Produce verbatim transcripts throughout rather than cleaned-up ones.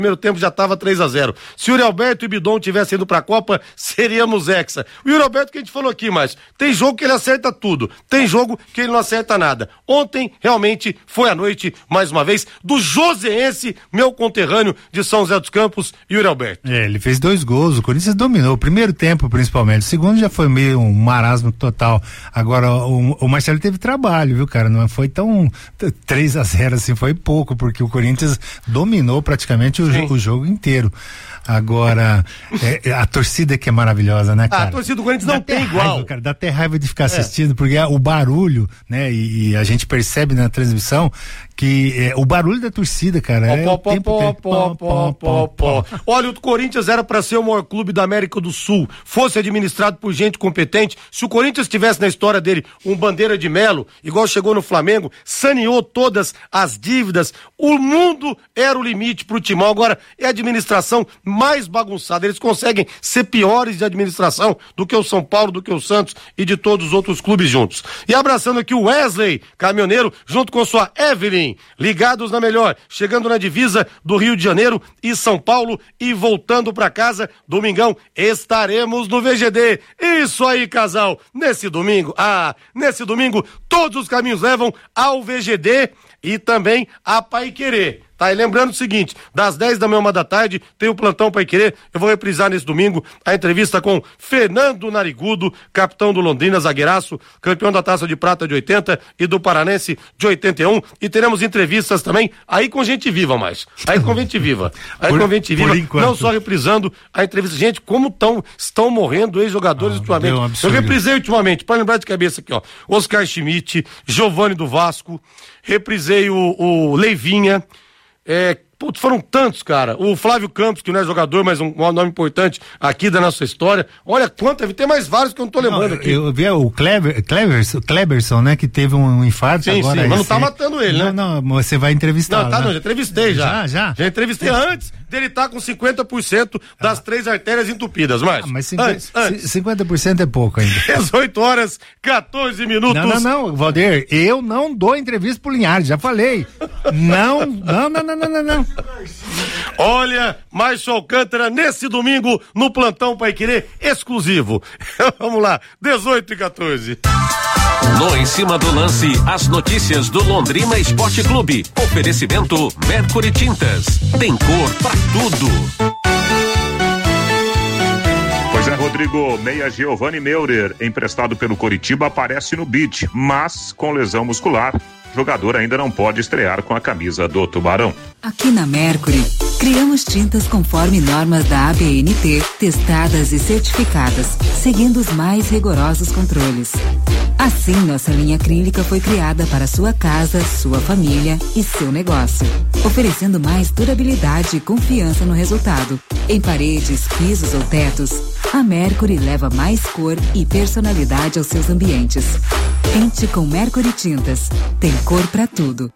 primeiro tempo já estava três a zero. Se o Yuri Alberto e o Bidon tivessem ido pra Copa, seríamos hexa. O Yuri Alberto que a gente falou aqui, mas tem jogo que ele acerta tudo, tem jogo que ele não acerta nada. Ontem, realmente, foi a noite, mais uma vez, do joseense, meu conterrâneo de São José dos Campos, Yuri Alberto. É, ele fez dois gols, o Corinthians dominou, o primeiro tempo principalmente, o segundo já foi meio um marasmo total. Agora, o, o Marcelo teve trabalho, viu, cara? Não foi tão três a zero assim, foi pouco, porque o Corinthians dominou praticamente o, o jogo inteiro. Agora, é, a torcida que é maravilhosa, né, cara? Ah, a torcida do Corinthians não dá tem igual. Raiva, cara, dá até raiva de ficar assistindo, é. porque é, o barulho, né, e, e a gente percebe na transmissão que é, o barulho da torcida, cara, é pó, o pó, tempo pó, pó, pó, pó, pó. Olha, o Corinthians era para ser o maior clube da América do Sul, fosse administrado por gente competente. Se o Corinthians tivesse na história dele um Bandeira de Melo, igual chegou no Flamengo, saneou todas as dívidas, o mundo era o limite pro Timão. Agora é a administração mais bagunçada, eles conseguem ser piores de administração do que o São Paulo, do que o Santos e de todos os outros clubes juntos. E abraçando aqui o Wesley, caminhoneiro, junto com sua Evelyn, ligados na melhor, chegando na divisa do Rio de Janeiro e São Paulo e voltando pra casa, domingão, estaremos no V G D. Isso aí, casal, nesse domingo, ah, nesse domingo, todos os caminhos levam ao V G D e também a Paiquerê. Tá, e lembrando o seguinte, das dez da manhã, uma da tarde, tem o Plantão Paiquerê. Eu vou reprisar nesse domingo a entrevista com Fernando Narigudo, capitão do Londrina, zagueiraço, campeão da Taça de Prata de oitenta e do Paranense de oitenta e um. E teremos entrevistas também aí com gente viva, mais. Aí com gente viva. Aí por, com gente viva. Não só reprisando a entrevista. Gente, como tão, estão morrendo ex-jogadores ah, ultimamente. Um Eu reprisei ultimamente, para lembrar de cabeça aqui, ó. Oscar Schmidt, Giovani do Vasco, reprisei o, o Leivinha. É, putz, foram tantos, cara. O Flávio Campos, que não é jogador, mas um, um nome importante aqui da nossa história. Olha quanto, tem mais vários que eu não tô lembrando não, aqui. Eu vi o Kleber, Kleberson, Kleberson, né, que teve um infarto sim, agora. Sim, mas não tá matando ele, não, né? Não, não, você vai entrevistar. Não, tá né? não, já entrevistei já. Já, já? Já entrevistei antes dele estar tá com cinquenta por cento das ah. três artérias entupidas, mas... Ah, mas cinquenta, antes, antes. cinquenta por cento é pouco ainda. dezoito horas, catorze minutos. Não, não, não, Valdir, eu não dou entrevista pro Linhares, já falei. não, não, não, não, não, não. Olha, Márcio Alcântara nesse domingo no Plantão Paiquerê exclusivo. Vamos lá, dezoito e catorze. No Em Cima do Lance, as notícias do Londrina Esporte Clube. Oferecimento Mercury Tintas. Tem cor pra tudo. Pois é, Rodrigo, meia Giovanni Meurer, emprestado pelo Coritiba, aparece no bid, mas com lesão muscular. O jogador ainda não pode estrear com a camisa do Tubarão. Aqui na Mercury, criamos tintas conforme normas da A B N T, testadas e certificadas, seguindo os mais rigorosos controles. Assim, nossa linha acrílica foi criada para sua casa, sua família e seu negócio, oferecendo mais durabilidade e confiança no resultado. Em paredes, pisos ou tetos, a Mercury leva mais cor e personalidade aos seus ambientes. Pinte com Mercury Tintas. Tem cor pra tudo.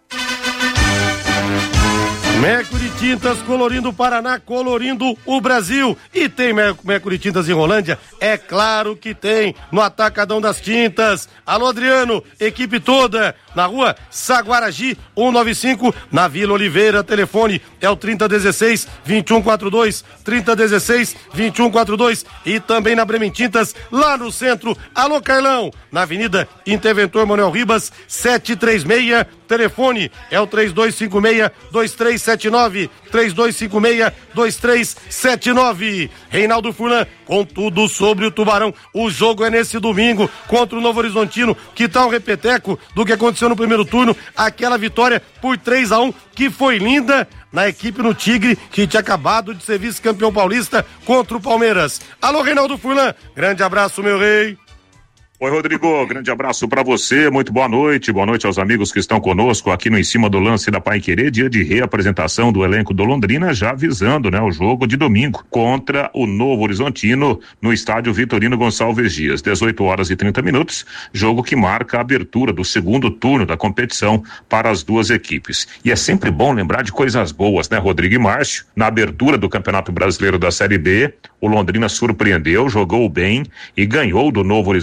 Mercury Tintas, colorindo o Paraná, colorindo o Brasil. E tem Mercury Tintas em Rolândia? É claro que tem, no Atacadão das Tintas. Alô, Adriano, equipe toda, na rua Saguaragi, cento e noventa e cinco, na Vila Oliveira. Telefone é o trinta dezesseis, vinte e um quarenta e dois, trinta dezesseis, vinte e um quarenta e dois. E também na Bremen Tintas, lá no centro. Alô, Carlão, na Avenida Interventor Manuel Ribas, setecentos e trinta e seis. Telefone é o três dois cinco seis, dois três sete nove, três dois cinco seis, dois três sete nove. Reinaldo Furlan, com tudo sobre o Tubarão. O jogo é nesse domingo contra o Novo Horizontino. Que tal um repeteco do que aconteceu no primeiro turno? Aquela vitória por três a um que foi linda na equipe no Tigre, que tinha acabado de ser vice-campeão paulista contra o Palmeiras. Alô, Reinaldo Furlan, grande abraço, meu rei. Oi, Rodrigo, grande abraço para você, muito boa noite, boa noite aos amigos que estão conosco aqui no Em Cima do Lance da Paiquerê, dia de reapresentação do elenco do Londrina, já visando, né, o jogo de domingo contra o Novo Horizontino no estádio Vitorino Gonçalves Dias, dezoito horas e trinta minutos, jogo que marca a abertura do segundo turno da competição para as duas equipes. E é sempre bom lembrar de coisas boas, né, Rodrigo e Márcio? Na abertura do Campeonato Brasileiro da Série B, o Londrina surpreendeu, jogou bem e ganhou do Novo Horizontino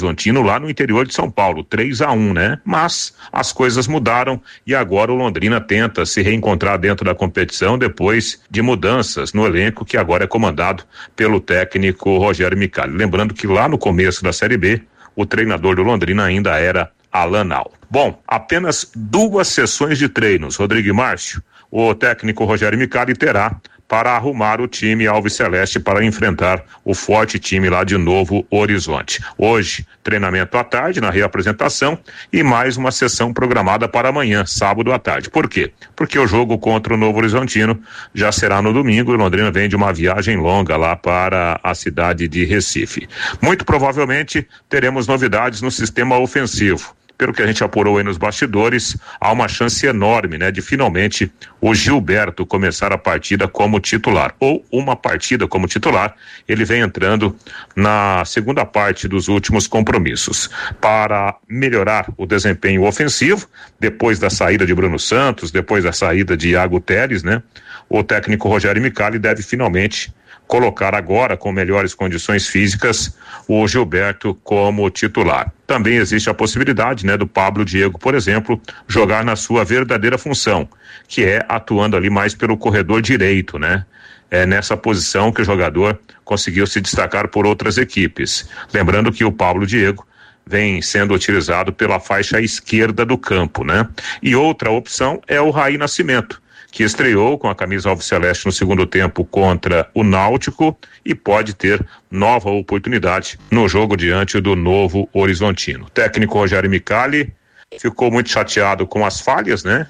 lá no interior de São Paulo, três a um, né? Mas as coisas mudaram e agora o Londrina tenta se reencontrar dentro da competição depois de mudanças no elenco que agora é comandado pelo técnico Rogério Micali. Lembrando que lá no começo da Série B, o treinador do Londrina ainda era Alan Al. Bom, apenas duas sessões de treinos, Rodrigo e Márcio, o técnico Rogério Micali terá para arrumar o time alviceleste para enfrentar o forte time lá de Novo Horizonte. Hoje, treinamento à tarde na reapresentação e mais uma sessão programada para amanhã, sábado à tarde. Por quê? Porque o jogo contra o Novo Horizontino já será no domingo e Londrina vem de uma viagem longa lá para a cidade de Recife. Muito provavelmente teremos novidades no sistema ofensivo. Pelo que a gente apurou aí nos bastidores, há uma chance enorme, né, de finalmente o Gilberto começar a partida como titular, ou uma partida como titular. Ele vem entrando na segunda parte dos últimos compromissos para melhorar o desempenho ofensivo, depois da saída de Bruno Santos, depois da saída de Iago Teres, né? O técnico Rogério Micali deve finalmente colocar agora, com melhores condições físicas, o Gilberto como titular. Também existe a possibilidade, né, do Pablo Diego, por exemplo, jogar na sua verdadeira função, que é atuando ali mais pelo corredor direito, né? É nessa posição que o jogador conseguiu se destacar por outras equipes. Lembrando que o Pablo Diego vem sendo utilizado pela faixa esquerda do campo, né? E outra opção é o Raí Nascimento, que estreou com a camisa alviceleste no segundo tempo contra o Náutico e pode ter nova oportunidade no jogo diante do Novo Horizontino. O técnico Rogério Micali ficou muito chateado com as falhas, né,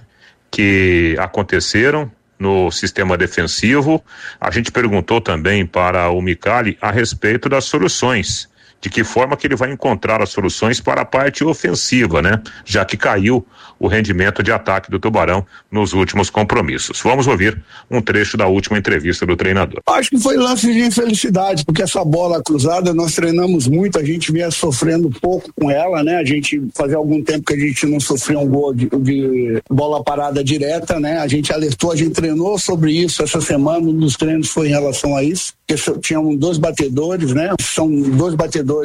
que aconteceram no sistema defensivo. A gente perguntou também para o Micali a respeito das soluções, de que forma que ele vai encontrar as soluções para a parte ofensiva, né? Já que caiu o rendimento de ataque do Tubarão nos últimos compromissos. Vamos ouvir um trecho da última entrevista do treinador. Acho que foi lance de infelicidade, porque essa bola cruzada nós treinamos muito, a gente vinha sofrendo pouco com ela, né? A gente fazia algum tempo que a gente não sofria um gol de, de bola parada direta, né? A gente alertou, a gente treinou sobre isso essa semana, um dos treinos foi em relação a isso, porque tinham dois batedores, né? São dois batedores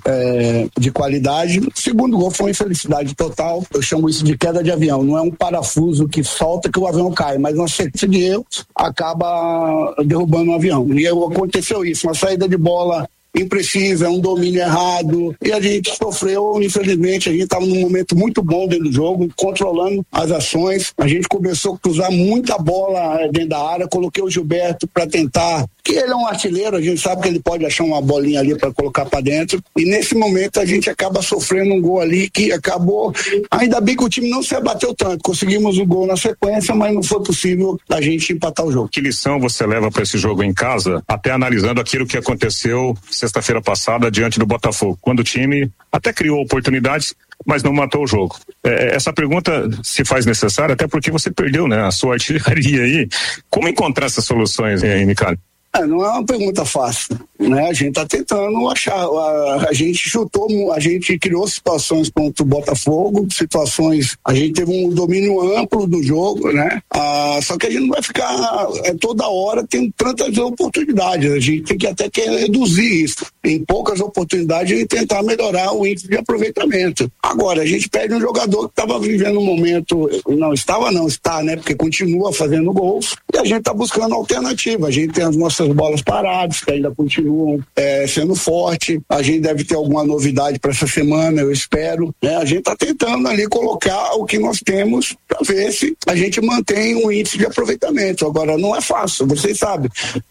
É, de qualidade. O segundo gol foi uma infelicidade total. Eu chamo isso de queda de avião. Não é um parafuso que solta que o avião cai, mas uma sequência de erros acaba derrubando o avião. E aconteceu isso, uma saída de bola imprecisa, um domínio errado, e a gente sofreu, infelizmente. A gente estava num momento muito bom dentro do jogo, controlando as ações. A gente começou a cruzar muita bola dentro da área. Coloquei o Gilberto para tentar, que ele é um artilheiro, a gente sabe que ele pode achar uma bolinha ali para colocar para dentro, e nesse momento a gente acaba sofrendo um gol ali que acabou, ainda bem que o time não se abateu tanto, conseguimos o gol na sequência, mas não foi possível a gente empatar o jogo. Que lição você leva para esse jogo em casa, até analisando aquilo que aconteceu sexta-feira passada diante do Botafogo, quando o time até criou oportunidades, mas não matou o jogo? É, essa pergunta se faz necessária até porque você perdeu, né, a sua artilharia aí. Como encontrar essas soluções, hein, Micali? É, não é uma pergunta fácil, né? A gente tá tentando achar, a, a gente chutou, a gente criou situações contra o Botafogo, situações, a gente teve um domínio amplo do jogo, né? Ah, só que a gente não vai ficar é, toda hora tendo tantas oportunidades, a gente tem que até que reduzir isso, em poucas oportunidades e tentar melhorar o índice de aproveitamento. Agora, a gente perde um jogador que estava vivendo um momento, não estava não, está, né? Porque continua fazendo gols, e a gente tá buscando alternativa, a gente tem as nossas bolas paradas, que ainda continuam é, sendo forte. A gente deve ter alguma novidade para essa semana, eu espero, né? A gente está tentando ali colocar o que nós temos para ver se a gente mantém um índice de aproveitamento. Agora, não é fácil, vocês sabem,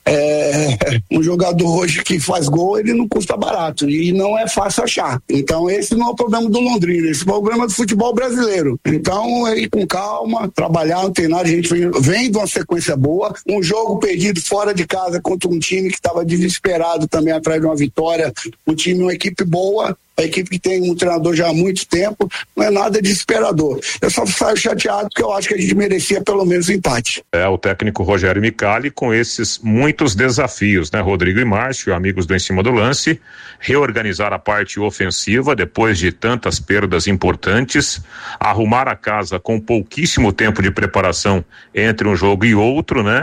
é, um jogador hoje que faz gol, ele não custa barato e não é fácil achar. Então esse não é o problema do Londrina, esse é o problema do futebol brasileiro. Então, ir com calma, trabalhar, não tem nada, a gente vem, vem de uma sequência boa, um jogo perdido fora de casa contra um time que estava desesperado também atrás de uma vitória, um time, uma equipe boa, a equipe que tem um treinador já há muito tempo, não é nada desesperador. Eu só saio chateado porque eu acho que a gente merecia pelo menos um empate. É o técnico Rogério Micali com esses muitos desafios, né? Rodrigo e Márcio, amigos do Em Cima do Lance, reorganizar a parte ofensiva depois de tantas perdas importantes, arrumar a casa com pouquíssimo tempo de preparação entre um jogo e outro, né?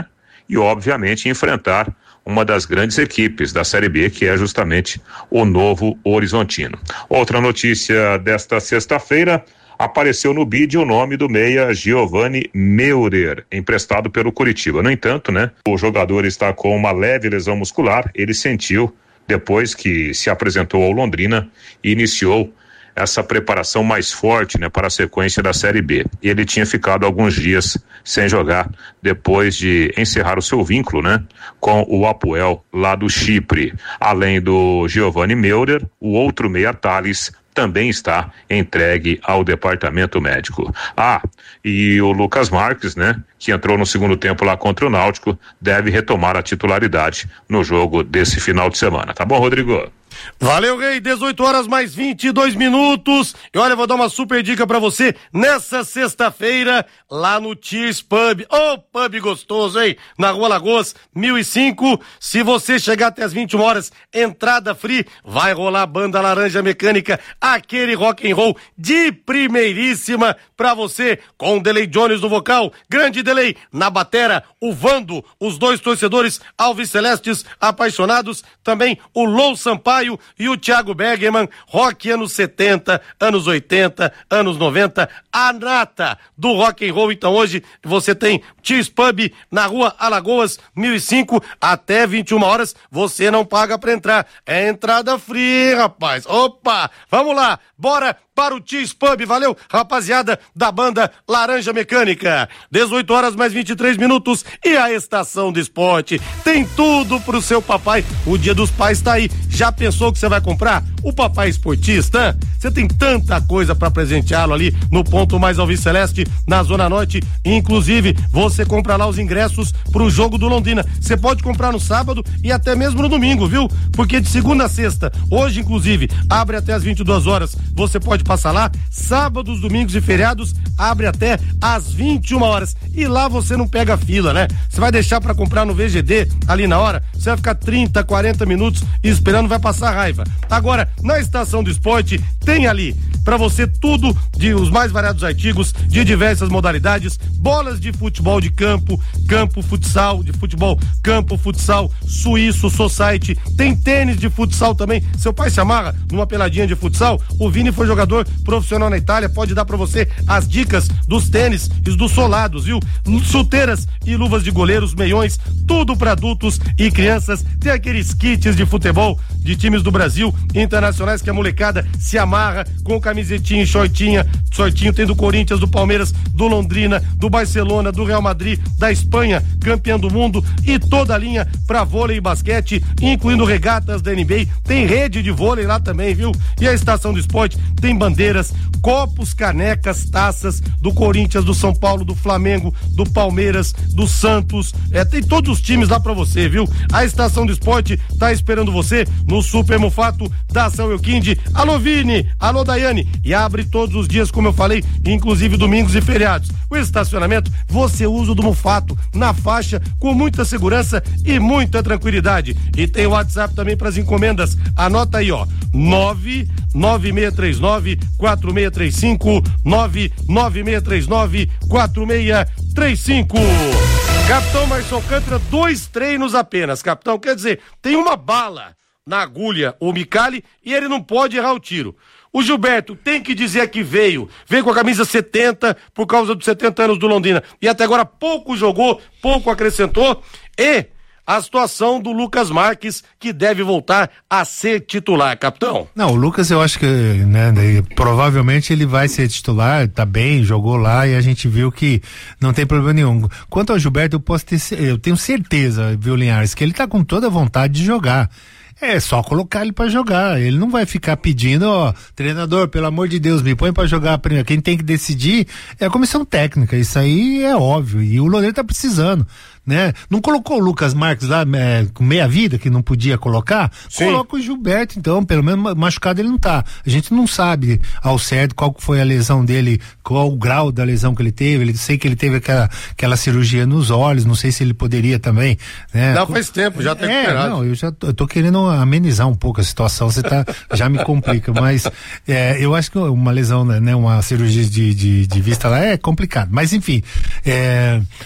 e obviamente enfrentar uma das grandes equipes da Série B, que é justamente o Novo Horizontino. Outra notícia desta sexta-feira: apareceu no bid o nome do meia Giovanni Meurer, emprestado pelo Curitiba. No entanto, né, o jogador está com uma leve lesão muscular. Ele sentiu depois que se apresentou ao Londrina e iniciou essa preparação mais forte, né, para a sequência da Série B. E ele tinha ficado alguns dias sem jogar depois de encerrar o seu vínculo, né, com o Apoel lá do Chipre. Além do Giovanni Meurer, o outro meia Thales também está entregue ao departamento médico. Ah, e o Lucas Marques, né, que entrou no segundo tempo lá contra o Náutico, deve retomar a titularidade no jogo desse final de semana. Tá bom, Rodrigo? Valeu, Rei, dezoito horas mais vinte e dois minutos. E olha, eu vou dar uma super dica pra você nessa sexta-feira, lá no Cheers Pub. Ô, oh, pub gostoso, hein? Na Rua Lagoas, mil e cinco. Se você chegar até as vinte e uma horas, entrada free, vai rolar a banda Laranja Mecânica, aquele rock and roll de primeiríssima pra você, com o Delay Jones no vocal, grande Delay na batera, o Vando, os dois torcedores Alves Celestes apaixonados, também o Lou Sampaio e o Thiago Bergman, rock anos setenta, anos oitenta, anos noventa, a nata do rock and roll. Então hoje você tem Cheers Pub na Rua Alagoas, mil e cinco, até vinte e uma horas, você não paga pra entrar, é entrada free, rapaz. Opa, vamos lá, bora para o Cheers Pub, valeu, rapaziada da banda Laranja Mecânica. dezoito horas mais vinte e três minutos e a Estação do Esporte tem tudo pro seu papai. O Dia dos Pais tá aí. Já pensou que você vai comprar o papai esportista? Você tem tanta coisa para presenteá-lo ali no ponto mais Alves Celeste, na Zona Norte. Inclusive, você compra lá os ingressos pro jogo do Londrina. Você pode comprar no sábado e até mesmo no domingo, viu? Porque de segunda a sexta, hoje inclusive, abre até as vinte e duas horas. Você pode passar lá, sábados, domingos e feriados, abre até às vinte e uma horas. E lá você não pega fila, né? Você vai deixar pra comprar no V G D ali na hora, você vai ficar trinta, quarenta minutos esperando, vai passar raiva. Agora, na Estação do Esporte, tem ali pra você tudo de os mais variados artigos de diversas modalidades, bolas de futebol de campo, campo futsal, de futebol, campo futsal, suíço, society, tem tênis de futsal também. Seu pai se amarra numa peladinha de futsal, o Vini foi jogador profissional na Itália, pode dar pra você as dicas dos tênis e dos solados, viu? Chuteiras e luvas de goleiros, meiões, tudo pra adultos e crianças. Tem aqueles kits de futebol de times do Brasil, internacionais, que a molecada se amarra com camisetinha e shortinha, shortinho tem do Corinthians, do Palmeiras, do Londrina, do Barcelona, do Real Madrid, da Espanha, campeão do mundo, e toda a linha pra vôlei e basquete, incluindo regatas da N B A, tem rede de vôlei lá também, viu? E a Estação do Esporte tem bandeiras, copos, canecas, taças do Corinthians, do São Paulo, do Flamengo, do Palmeiras, do Santos, é, tem todos os times lá pra você, viu? A Estação do Esporte tá esperando você no Super Mufato da São Euquinde. Alô Vini, alô Daiane, e abre todos os dias, como eu falei, inclusive domingos e feriados. O estacionamento, você usa o do Mufato na faixa com muita segurança e muita tranquilidade. E tem o WhatsApp também para as encomendas. Anota aí, ó, nove nove seis três nove quatro seis três cinco, nove nove seis três nove quatro seis três cinco. Capitão Marcelo Alcântara, dois treinos apenas, capitão, quer dizer, tem uma bala na agulha, o Micali, e ele não pode errar o tiro. O Gilberto tem que dizer que veio, veio com a camisa setenta por causa dos setenta anos do Londrina, e até agora pouco jogou, pouco acrescentou, e a situação do Lucas Marques, que deve voltar a ser titular, capitão. Não, o Lucas eu acho que, né, provavelmente ele vai ser titular, tá bem, jogou lá e a gente viu que não tem problema nenhum. Quanto ao Gilberto, eu posso ter, eu tenho certeza, viu, Linhares, que ele tá com toda a vontade de jogar. É só colocar ele pra jogar, ele não vai ficar pedindo, ó, treinador, pelo amor de Deus, me põe pra jogar primeiro. Quem tem que decidir é a comissão técnica, isso aí é óbvio, e o Londrina tá precisando, né? Não colocou o Lucas Marques lá é, com meia vida, que não podia colocar? Sim. Coloca o Gilberto, então, pelo menos machucado ele não tá. A gente não sabe ao certo qual foi a lesão dele, qual o grau da lesão que ele teve, ele sei que ele teve aquela, aquela cirurgia nos olhos, não sei se ele poderia também, né? Não, faz tempo, já tá recuperado. É, não, eu já tô, eu tô querendo amenizar um pouco a situação, você tá, já me complica, mas é, eu acho que uma lesão, né, uma cirurgia de, de, de vista lá é complicado, mas enfim, é,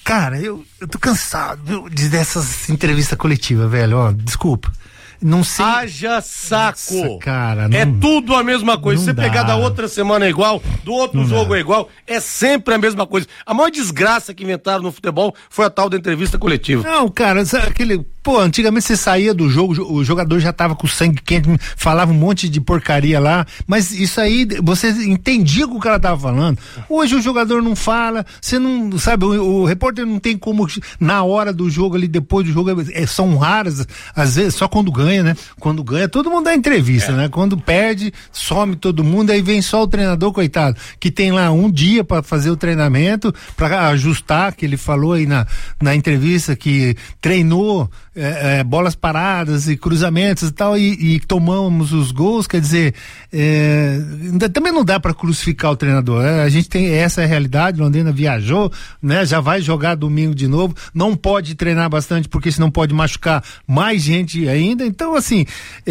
Cara, eu, eu tô cansado viu, de, dessas entrevistas coletivas, velho, ó, desculpa. Não sei. Haja saco. Nossa, cara, não, é tudo a mesma coisa. Se você dá. pegar da outra semana é igual, do outro não jogo dá. é igual, é sempre a mesma coisa. A maior desgraça que inventaram no futebol foi a tal da entrevista coletiva. Não, cara, aquele. Pô, antigamente você saía do jogo, o jogador já tava com sangue quente, falava um monte de porcaria lá, mas isso aí, você entendia o que o cara tava falando. Hoje o jogador não fala, você não, sabe, o, o repórter não tem como, na hora do jogo ali, depois do jogo, é, são raras, às vezes, só quando ganha, né? Quando ganha, todo mundo dá entrevista, é. né? Quando perde, some todo mundo, aí vem só o treinador, coitado, que tem lá um dia pra fazer o treinamento, pra ajustar, que ele falou aí na, na entrevista, que treinou É, é, bolas paradas e cruzamentos e tal, e, e tomamos os gols, quer dizer, é, também não dá para crucificar o treinador, é, a gente tem, essa é a realidade, Londrina viajou, né, já vai jogar domingo de novo, não pode treinar bastante porque senão pode machucar mais gente ainda, então assim,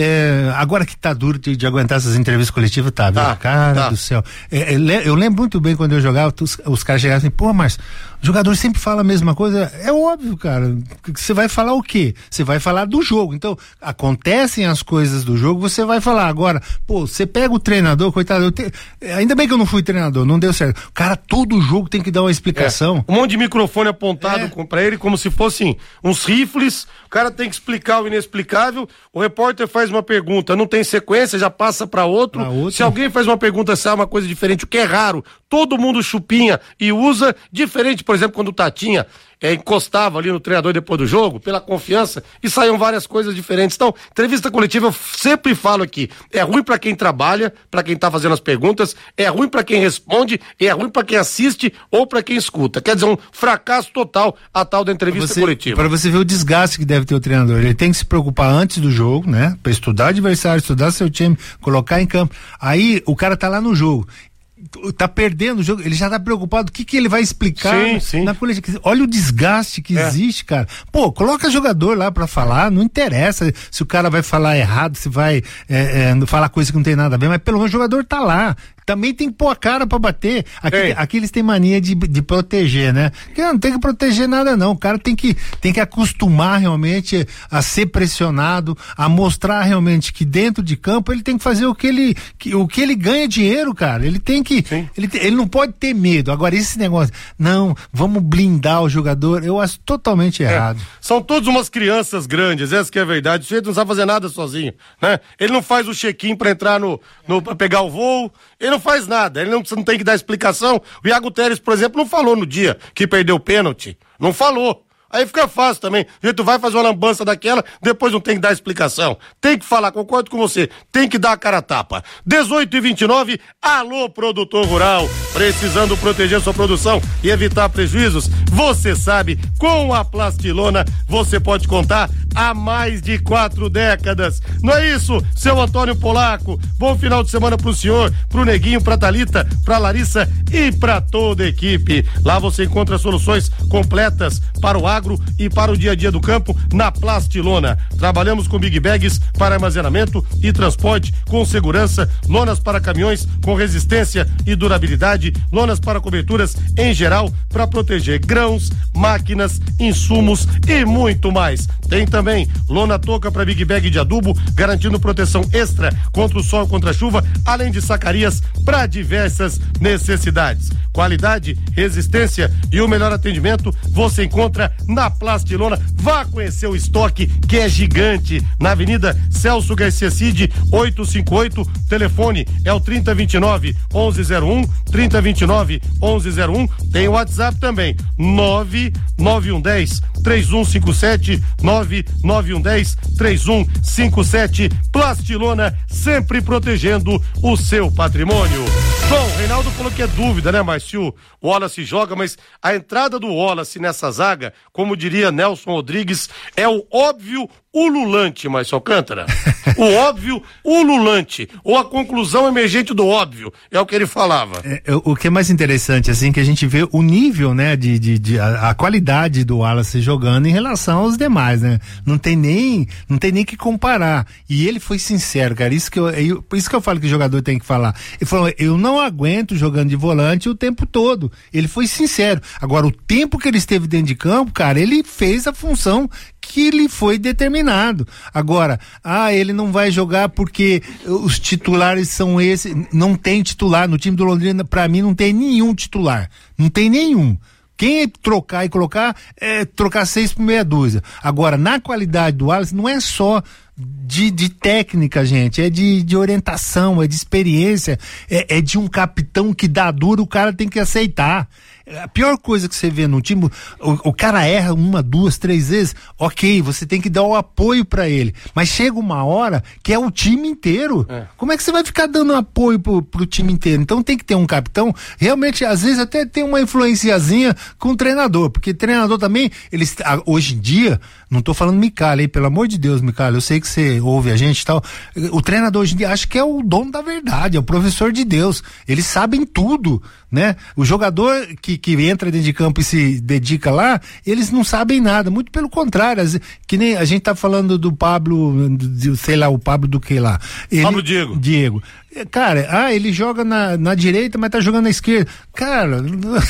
é, agora que tá duro de, de aguentar essas entrevistas coletivas, tá, viu? Tá, cara tá. do céu, é, eu lembro muito bem quando eu jogava, os, os caras chegavam assim, pô, mas o jogador sempre fala a mesma coisa, é óbvio, cara, você vai falar o quê? Você vai falar do jogo, então acontecem as coisas do jogo, você vai falar. Agora, pô, você pega o treinador, coitado, eu te... ainda bem que eu não fui treinador, não deu certo, cara, todo jogo tem que dar uma explicação. É. Um monte de microfone apontado é. pra ele como se fossem uns rifles, o cara tem que explicar o inexplicável, o repórter faz uma pergunta, não tem sequência, já passa pra outro, pra outro. Se alguém faz uma pergunta, sai uma coisa diferente, o que é raro, todo mundo chupinha e usa, diferente, por exemplo, quando o Tatinha É, encostava ali no treinador depois do jogo, pela confiança, e saíam várias coisas diferentes. Então, entrevista coletiva, eu sempre falo aqui, é ruim pra quem trabalha, pra quem tá fazendo as perguntas, é ruim pra quem responde, é ruim pra quem assiste ou pra quem escuta. Quer dizer, um fracasso total a tal da entrevista você, coletiva. Para você ver o desgaste que deve ter o treinador, ele tem que se preocupar antes do jogo, né? Pra estudar adversário, estudar seu time, colocar em campo. Aí, o cara tá lá no jogo, tá perdendo o jogo, ele já tá preocupado, o que que ele vai explicar sim, sim. na coletiva. Olha o desgaste que é. existe, cara. Pô, coloca jogador lá pra falar, não interessa se o cara vai falar errado, se vai é, é, falar coisa que não tem nada a ver, mas pelo menos o jogador tá lá. Também tem que pôr a cara pra bater. Aqui, aqui eles têm mania de, de proteger, né? Que não tem que proteger nada, não. O cara tem que, tem que acostumar realmente a ser pressionado, a mostrar realmente que dentro de campo ele tem que fazer o que ele, que, o que ele ganha dinheiro, cara. Ele tem que, ele, ele não pode ter medo. Agora, esse negócio, não, vamos blindar o jogador, eu acho totalmente errado. É. São todos umas crianças grandes, essa que é a verdade. O sujeito não sabe fazer nada sozinho, né? Ele não faz o check-in pra entrar no, no, pra pegar o voo, ele não faz nada, ele não, não tem que dar explicação. O Iago Teres, por exemplo, não falou no dia que perdeu o pênalti, não falou. Aí fica fácil também. O jeito vai fazer uma lambança daquela, depois não tem que dar explicação. Tem que falar, concordo com você. Tem que dar a cara a tapa. dezoito e vinte e nove, alô, produtor rural. Precisando proteger sua produção e evitar prejuízos? Você sabe, com a Plastilona você pode contar há mais de quatro décadas. Não é isso, seu Antônio Polaco? Bom final de semana pro senhor, pro Neguinho, pra Thalita, pra Larissa e pra toda a equipe. Lá você encontra soluções completas para o agro e para o dia a dia do campo na Plastilona. Trabalhamos com big bags para armazenamento e transporte com segurança, lonas para caminhões com resistência e durabilidade, lonas para coberturas em geral para proteger grãos, máquinas, insumos e muito mais. Tem também lona touca para big bag de adubo, garantindo proteção extra contra o sol e contra a chuva, além de sacarias para diversas necessidades. Qualidade, resistência e o melhor atendimento você encontra na Plastilona. Vá conhecer o estoque que é gigante na Avenida Celso Garcia Cid oitocentos e cinquenta e oito. Telefone é o trinta, vinte e nove, onze zero um, trinta, vinte e nove, onze zero um. Tem o WhatsApp também, nove nove um um zero, três um cinco sete, nove nove um um zero, três um cinco sete. Plastilona, sempre protegendo o seu patrimônio. Bom, o Reinaldo falou que é dúvida, né, Márcio? O Wallace joga, mas a entrada do Wallace nessa zaga, como diria Nelson Rodrigues, é o óbvio ululante, Márcio Alcântara. O óbvio ululante, ou a conclusão emergente do óbvio, é o que ele falava. É, o que é mais interessante, assim, que a gente vê o nível, né, de, de, de a, a qualidade do Wallace jogando em relação aos demais, né? Não tem nem, não tem nem que comparar. E ele foi sincero, cara, isso que eu, eu, por isso que eu falo que o jogador tem que falar. Ele falou, eu não aguento jogando de volante o tempo todo. Ele foi sincero. Agora, o tempo que ele esteve dentro de campo, cara, ele fez a função que lhe foi determinado. Agora, ah, ele não vai jogar porque os titulares são esses. Não tem titular no time do Londrina, pra mim não tem nenhum titular, não tem nenhum. Quem é trocar e colocar, é trocar seis por meia dúzia. Agora, na qualidade do Wallace, não é só de, de técnica, gente, é de, de orientação, é de experiência, é, é de um capitão que dá duro, o cara tem que aceitar. A pior coisa que você vê no time, o, o cara erra uma, duas, três vezes, ok, você tem que dar o apoio pra ele, mas chega uma hora que é o time inteiro. É. Como é que você vai ficar dando apoio pro, pro time inteiro? Então tem que ter um capitão, realmente, às vezes até tem uma influenciazinha com o treinador, porque treinador também, eles, hoje em dia, não tô falando Micalha, hein, pelo amor de Deus, Micalha, eu sei que você ouve a gente e tal, o treinador hoje em dia, acho que é o dono da verdade, é o professor de Deus, eles sabem tudo, né? O jogador que que entra dentro de campo e se dedica lá, eles não sabem nada, muito pelo contrário, que nem a gente tá falando do Pablo, do, sei lá, o Pablo do que lá. Ele, Pablo Diego. Diego. Cara, ah, ele joga na, na direita, mas tá jogando na esquerda. Cara,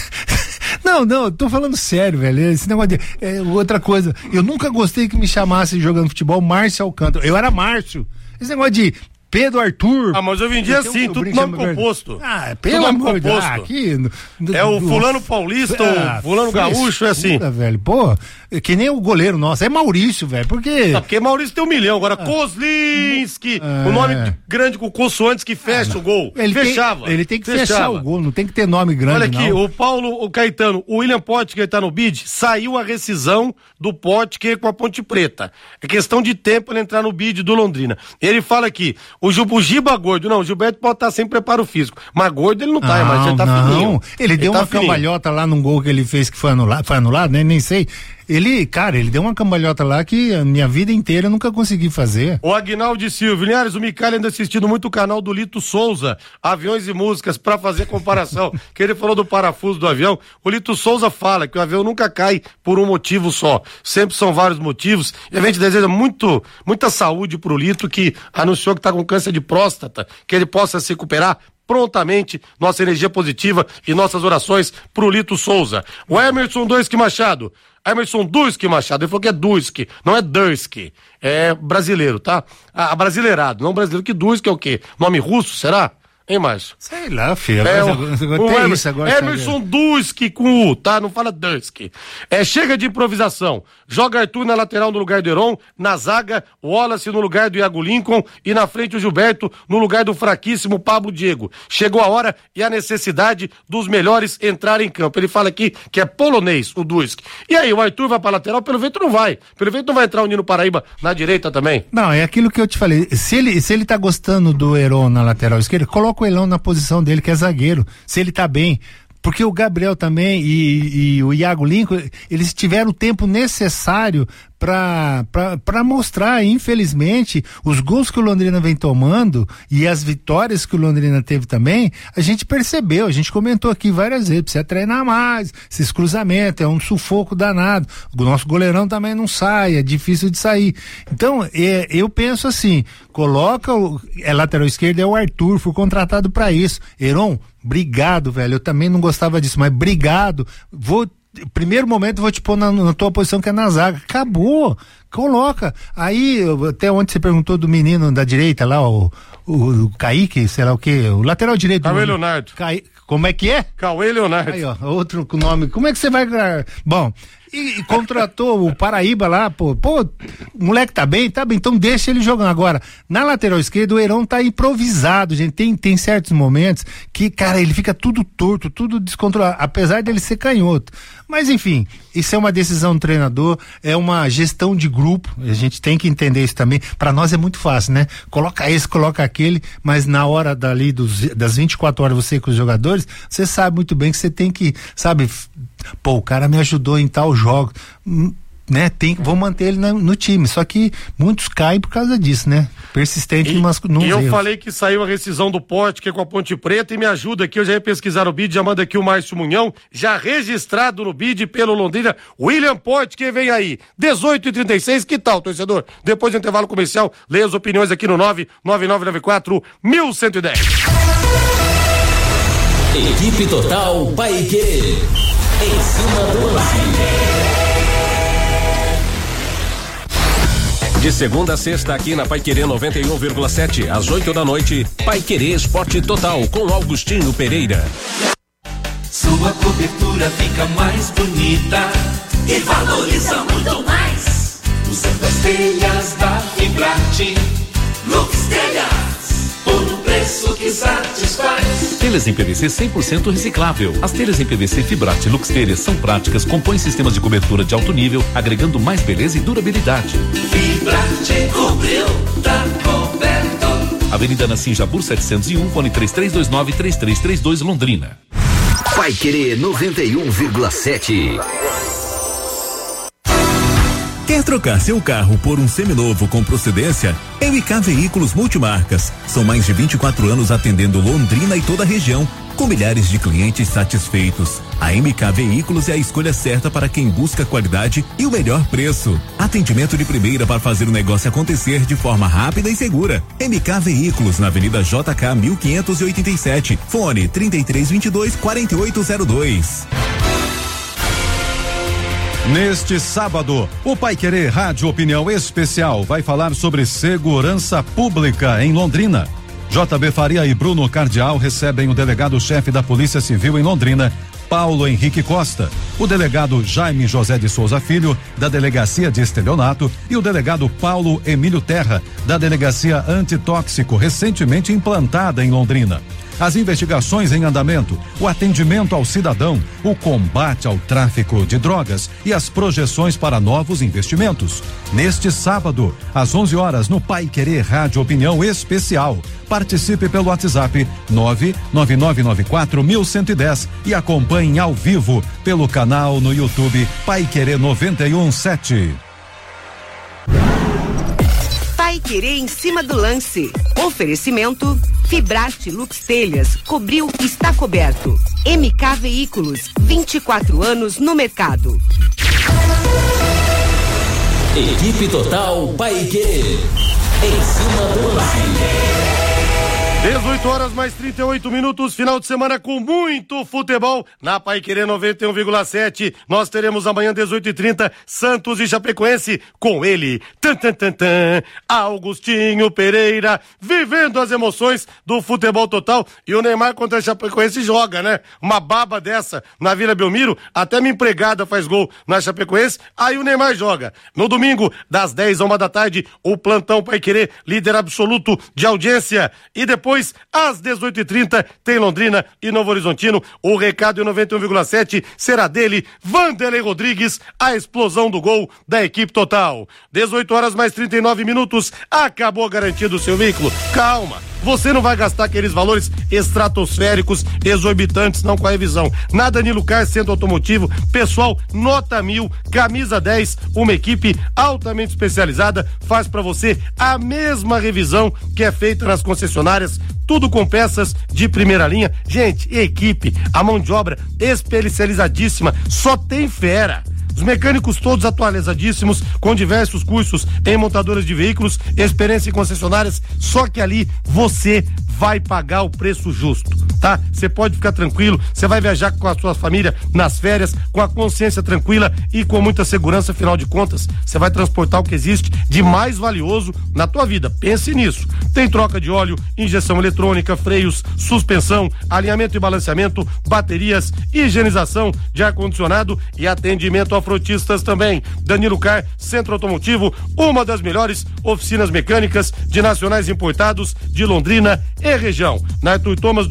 não, não, tô falando sério, velho, esse negócio de, é, outra coisa, eu nunca gostei que me chamasse jogando futebol Márcio Alcântara, eu era Márcio, esse negócio de Pedro Arthur. Ah, mas hoje em dia sim, tudo nome composto. Ah, pelo amor de Deus. Ah, aqui, é o fulano paulista, ah, o fulano gaúcho, é assim. Puta, velho, pô, que nem o goleiro nosso, é Maurício, velho, porque... Ah, porque Maurício tem um milhão, agora ah. Kozlinski, ah. o nome grande com consoantes que fecha ah, o gol. Ele Fechava. Tem, ele tem que Fechava. fechar o gol, não tem que ter nome grande. Olha aqui, não. o Paulo, o Caetano, o William Potker tá no bid, saiu a rescisão do Potker com a Ponte Preta. É questão de tempo ele entrar no bid do Londrina. Ele fala aqui, o Giba gordo, não, o Gilberto pode estar sem preparo físico, mas gordo ele não tá, não, mas ele tá não. fininho. Ele, ele deu tá uma fininho. cambalhota lá num gol que ele fez que foi anulado, foi anulado, né? Nem sei. Ele, cara, ele deu uma cambalhota lá que a minha vida inteira eu nunca consegui fazer. O Aguinaldo Silva, Linhares, o Micalha anda assistindo muito o canal do Lito Souza, Aviões e Músicas, pra fazer comparação, que ele falou do parafuso do avião. O Lito Souza fala que o avião nunca cai por um motivo só, sempre são vários motivos, e a gente deseja muito, muita saúde pro Lito, que anunciou que tá com câncer de próstata, que ele possa se recuperar prontamente, nossa energia positiva e nossas orações pro Lito Souza. O Emerson Duski Machado, Emerson Duski Machado, ele falou que é Duski, não é Duski, é brasileiro, tá? Ah, brasileirado, não brasileiro, que Duski é o quê? Nome russo, será? Hein, Márcio? Sei lá, filho. É, o, o Emerson, isso agora, Emerson Duski com U, tá? Não fala Duski. É, chega de improvisação. Joga Arthur na lateral no lugar do Heron, na zaga, Wallace no lugar do Iago Lincoln e na frente o Gilberto no lugar do fraquíssimo Pablo Diego. Chegou a hora e a necessidade dos melhores entrarem em campo. Ele fala aqui que é polonês, o Duski. E aí, o Arthur vai pra lateral? Pelo jeito não vai. Pelo jeito não vai entrar o Nino Paraíba na direita também? Não, é aquilo que eu te falei. Se ele, se ele tá gostando do Heron na lateral esquerda, coloca o Elão na posição dele, que é zagueiro, se ele tá bem, porque o Gabriel também e, e o Iago Lincoln, eles tiveram o tempo necessário para mostrar, infelizmente, os gols que o Londrina vem tomando e as vitórias que o Londrina teve também, a gente percebeu, a gente comentou aqui várias vezes, precisa treinar mais, esses cruzamentos, é um sufoco danado, o nosso goleirão também não sai, é difícil de sair. Então, é, eu penso assim, coloca o é, lateral esquerdo, é o Arthur, foi contratado para isso. Heron, obrigado, velho, eu também não gostava disso, mas obrigado, vou primeiro momento eu vou te pôr na, na tua posição, que é na zaga. Acabou, coloca. Aí, até onde você perguntou do menino da direita lá, o, o, o Kaique, sei lá o que, o lateral direito. Cauê Leonardo. Cai, como é que é? Cauê Leonardo. Aí, ó, outro nome. Como é que você vai... Bom, e, e contratou o Paraíba lá, pô, pô, o moleque tá bem, tá bem, então deixa ele jogando. Agora, na lateral esquerda, o Heron tá improvisado, gente, tem, tem certos momentos que, cara, ele fica tudo torto, tudo descontrolado, apesar dele ser canhoto. Mas, enfim, isso é uma decisão do treinador, é uma gestão de grupo, a gente tem que entender isso também. Pra nós é muito fácil, né? Coloca esse, coloca aquele, mas na hora dali dos, das vinte e quatro horas, você com os jogadores, você sabe muito bem que você tem que, sabe, pô, o cara me ajudou em tal jogo. né, tem, vão manter ele no, no time, só que muitos caem por causa disso, né? Persistente e, nos E eu erros. falei que saiu a rescisão do Porte, que é com a Ponte Preta, e me ajuda aqui, eu já ia pesquisar o bid, já manda aqui o Márcio Munhão, já registrado no bid pelo Londrina, William Porte, que vem aí, dezoito e trinta e seis, que tal, torcedor? Depois do intervalo comercial, leia as opiniões aqui no nove nove nove nove quatro um um um zero. Equipe Total Paiquerê, em cima do lance. De segunda a sexta aqui na Paiquerê noventa e um vírgula sete, às oito da noite, Paiquerê Esporte Total com Augustinho Pereira. Sua cobertura fica mais bonita e valoriza muito mais. Usando as telhas da Fibrate, Lux Telhas, por um preço que satisfaz. Telhas em P V C cem por cento reciclável. As telhas em P V C Fibrate Lux Telhas são práticas, compõem sistemas de cobertura de alto nível, agregando mais beleza e durabilidade. Fibrate cobriu, tá coberto. Avenida Nassim Jabur setecentos e um, fone três três dois nove, três três três dois, Londrina. Paiquerê noventa e um vírgula sete. Quer trocar seu carro por um seminovo com procedência? M K Veículos Multimarcas. São mais de vinte e quatro anos atendendo Londrina e toda a região, com milhares de clientes satisfeitos. A M K Veículos é a escolha certa para quem busca qualidade e o melhor preço. Atendimento de primeira para fazer o negócio acontecer de forma rápida e segura. M K Veículos, na Avenida J K mil quinhentos e oitenta e sete. Fone trinta e três vinte e dois, quarenta e oito zero dois. Neste sábado, o Paiquerê Rádio Opinião Especial vai falar sobre segurança pública em Londrina. J B Faria e Bruno Cardial recebem o delegado-chefe da Polícia Civil em Londrina, Paulo Henrique Costa, o delegado Jaime José de Souza Filho, da Delegacia de Estelionato, e o delegado Paulo Emílio Terra, da Delegacia Antitóxico, recentemente implantada em Londrina. As investigações em andamento, o atendimento ao cidadão, o combate ao tráfico de drogas e as projeções para novos investimentos. Neste sábado, às onze horas, no Paiquerê Rádio Opinião Especial. Participe pelo WhatsApp nove nove nove nove quatro um um um zero e acompanhe ao vivo pelo canal no YouTube Paiquerê noventa e um sete. Paiquerê em cima do lance. Oferecimento Fibrate Lux Telhas, cobriu, está coberto. M K Veículos, vinte e quatro anos no mercado. Equipe Total Paiquerê, em cima do lance. dezoito horas mais trinta e oito minutos, final de semana com muito futebol na Paiquerê noventa e um vírgula sete. Nós teremos amanhã dezoito e trinta Santos e Chapecoense com ele, tan, tan, tan, tan, Augustinho Pereira, vivendo as emoções do futebol total. E o Neymar contra a Chapecoense joga, né? Uma baba dessa na Vila Belmiro, até minha empregada faz gol na Chapecoense, aí o Neymar joga. No domingo, das dez a uma da tarde, o plantão Paiquerê, líder absoluto de audiência. E depois Depois, às dezoito e trinta, tem Londrina e Novo Horizontino. O recado em noventa e um vírgula sete será dele, Vanderlei Rodrigues, a explosão do gol da equipe total. dezoito horas mais trinta e nove minutos, acabou garantido o seu veículo. Calma, você não vai gastar aqueles valores estratosféricos, exorbitantes, não com a revisão. Na Danilo Car, Centro Automotivo, pessoal, nota mil, camisa dez, uma equipe altamente especializada, faz para você a mesma revisão que é feita nas concessionárias, tudo com peças de primeira linha. Gente, equipe, a mão de obra especializadíssima, só tem fera. Os mecânicos todos atualizadíssimos, com diversos cursos em montadoras de veículos, experiência em concessionárias, só que ali você vai pagar o preço justo, tá? Você pode ficar tranquilo, você vai viajar com a sua família nas férias, com a consciência tranquila e com muita segurança, afinal de contas, você vai transportar o que existe de mais valioso na tua vida, pense nisso. Tem troca de óleo, injeção eletrônica, freios, suspensão, alinhamento e balanceamento, baterias, higienização de ar-condicionado e atendimento a frotistas também. Danilo Car, Centro Automotivo, uma das melhores oficinas mecânicas de nacionais importados de Londrina e região. Na Arthur Thomas duzentos e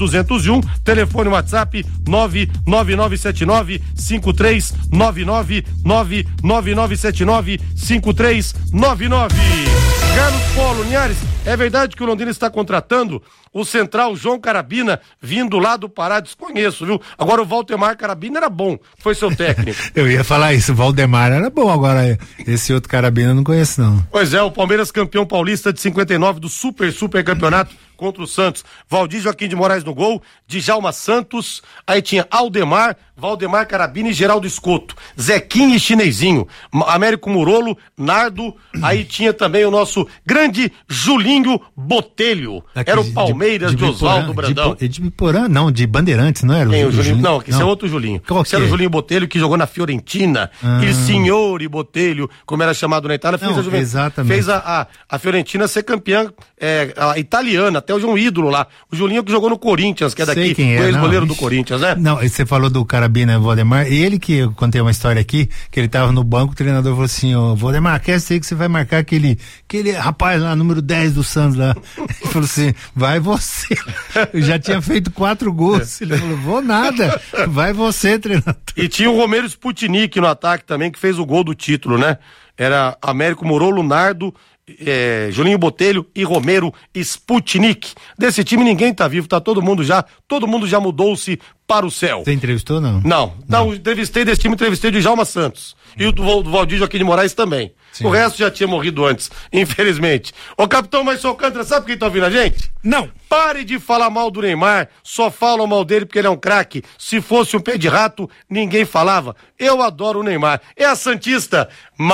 e um, telefone WhatsApp nove nove nove sete nove cinco três nove nove, nove nove nove sete nove cinco três nove nove. Carlos Polo, Linhares, é verdade que o Londrina está contratando o central João Carabina, vindo lá do Pará? Desconheço, viu? Agora o Valdemar Carabina era bom, foi seu técnico. Eu ia falar isso, o Valdemar era bom, agora esse outro Carabina eu não conheço não. Pois é, o Palmeiras campeão paulista de cinquenta e nove do super, super campeonato contra o Santos. Valdir Joaquim de Moraes no gol, Djalma Santos, aí tinha Aldemar, Valdemar Carabina e Geraldo Escoto, Zequinha e Chinezinho, Américo Murolo, Nardo, aí tinha também o nosso grande Julinho Botelho, Daqui era o Palmeiras de, de, de Oswaldo Brandão. De, de Biporã, não, de Bandeirantes, não era? Tem o, o Julinho, não, esse não. é outro Julinho. Qual esse que era é? o Julinho Botelho que jogou na Fiorentina, ah. Il Signore Botelho, como era chamado na Itália, fez, não, a, Juventus, exatamente. fez a, a, a Fiorentina ser campeã é, a italiana, até hoje um ídolo lá. O Julinho que jogou no Corinthians, que é daqui, o é, ex-goleiro do Corinthians, né? Não, você falou do Carabina Valdemar, ele que eu contei uma história aqui, que ele tava no banco, o treinador falou assim, ô Valdemar, quer ser que você vai marcar aquele, aquele rapaz lá, número dez do Santos lá. Ele falou assim, vai você. Eu já tinha feito quatro gols. Ele falou, vou nada, vai você, treinador. E tinha o Romero Sputnik no ataque também, que fez o gol do título, né? Era Américo Murolo, Nardo, É, Julinho Botelho e Romero Sputnik. Desse time ninguém tá vivo, tá todo mundo já, todo mundo já mudou-se para o céu. Você entrevistou, não? Não, não, não entrevistei desse time, entrevistei de Djalma Santos. Hum. E o do, do Valdir Joaquim de Moraes também. Sim. O resto já tinha morrido antes, infelizmente. Ô capitão Maíso Alcântara, sabe quem tá ouvindo a gente? Não. Pare de falar mal do Neymar, só falam mal dele porque ele é um craque. Se fosse um pé de rato, ninguém falava. Eu adoro o Neymar. É a santista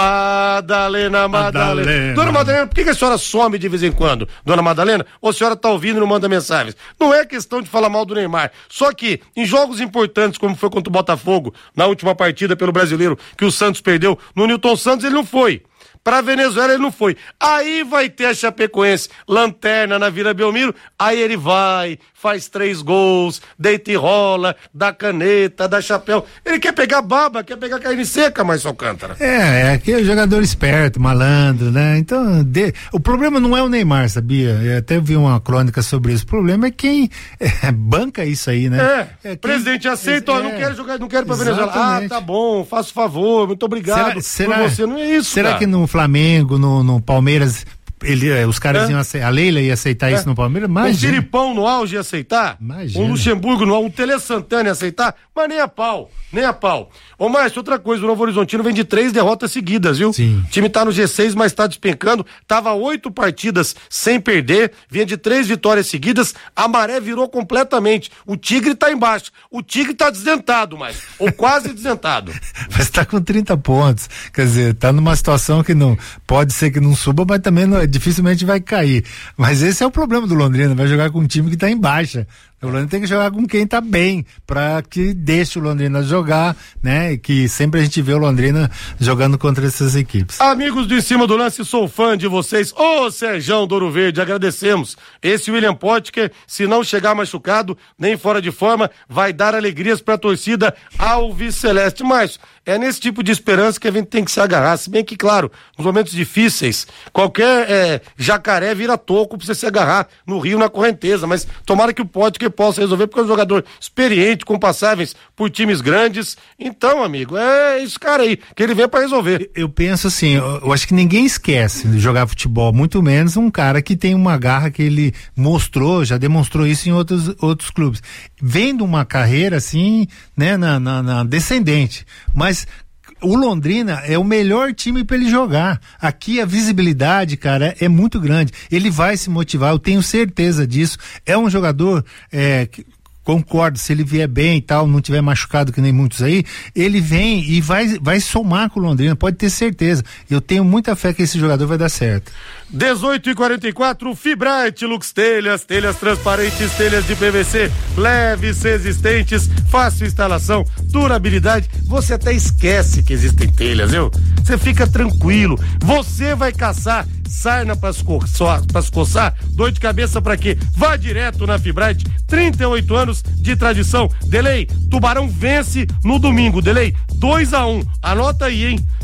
Madalena, Madalena. Madalena. Dona Madalena, por que, que a senhora some de vez em quando, dona Madalena? Ou a senhora tá ouvindo e não manda mensagens? Não é questão de falar mal do Neymar. Só que, em jogos importantes, como foi contra o Botafogo, na última partida pelo Brasileiro, que o Santos perdeu, no Newton Santos ele não foi. Pra Venezuela ele não foi. Aí vai ter a Chapecoense, lanterna na Vila Belmiro, aí ele vai, faz três gols, deita e rola, dá caneta, dá chapéu. Ele quer pegar baba, quer pegar carne seca, Maíso Alcântara. É, é aquele jogador esperto, malandro, né? Então, de... o problema não é o Neymar, sabia? Eu até vi uma crônica sobre isso. O problema é quem é, banca isso aí, né? É, é quem... presidente, aceita, é, ó, não quero jogar, não quero pra Venezuela. Ah, tá bom, faço favor, muito obrigado. Será, será, por você, não é isso, será cara. que no Flamengo, no, no Palmeiras, ele, os caras é. iam aceitar, a Leila ia aceitar é. isso no Palmeiras? Imagina. Um Filipão no auge ia aceitar? Imagina. Um Luxemburgo no auge, um Tele Santana ia aceitar? Mas nem a pau, nem a pau. Ô, Márcio, outra coisa, o Novo Horizontino vem de três derrotas seguidas, viu? Sim. O time tá no G seis, mas tá despencando, tava oito partidas sem perder, vinha de três vitórias seguidas, a maré virou completamente, o Tigre tá embaixo, o Tigre tá desdentado, mas ou quase desdentado. Mas tá com trinta pontos, quer dizer, tá numa situação que não, pode ser que não suba, mas também não, dificilmente vai cair, mas esse é o problema do Londrina, vai jogar com um time que tá em baixa. O Londrina tem que jogar com quem tá bem, pra que deixe o Londrina jogar, né? E que sempre a gente vê o Londrina jogando contra essas equipes. Amigos do Em Cima do Lance, sou fã de vocês. Ô, Serjão do Ouro Verde, agradecemos. Esse William Potker, se não chegar machucado, nem fora de forma, vai dar alegrias pra torcida Alves Celeste. Mas é nesse tipo de esperança que a gente tem que se agarrar. Se bem que, claro, nos momentos difíceis, qualquer é, jacaré vira toco pra você se agarrar no rio, na correnteza. Mas tomara que o Potker possa resolver, porque é um jogador experiente, com passagens por times grandes. Então, amigo, é esse cara aí, que ele vem pra resolver. Eu, eu penso assim, eu, eu acho que ninguém esquece de jogar futebol, muito menos um cara que tem uma garra que ele mostrou, já demonstrou isso em outros, outros clubes. Vendo uma carreira assim, né, na, na, na descendente, mas o Londrina é o melhor time para ele jogar. Aqui a visibilidade, cara, é muito grande. Ele vai se motivar, eu tenho certeza disso. É um jogador, é, concordo, se ele vier bem e tal, não tiver machucado que nem muitos aí, ele vem e vai, vai somar com o Londrina, pode ter certeza. Eu tenho muita fé que esse jogador vai dar certo. dezoito e quarenta e quatro, Fibrate Lux Telhas, telhas transparentes, telhas de P V C, leves, resistentes, fácil instalação, durabilidade. Você até esquece que existem telhas, viu? Você fica tranquilo. Você vai caçar sarna para se coçar, dor de cabeça pra quê? Vá direto na Fibrate, trinta e oito anos de tradição. Delay, Tubarão vence no domingo. Delay, dois a um. Anota aí, hein?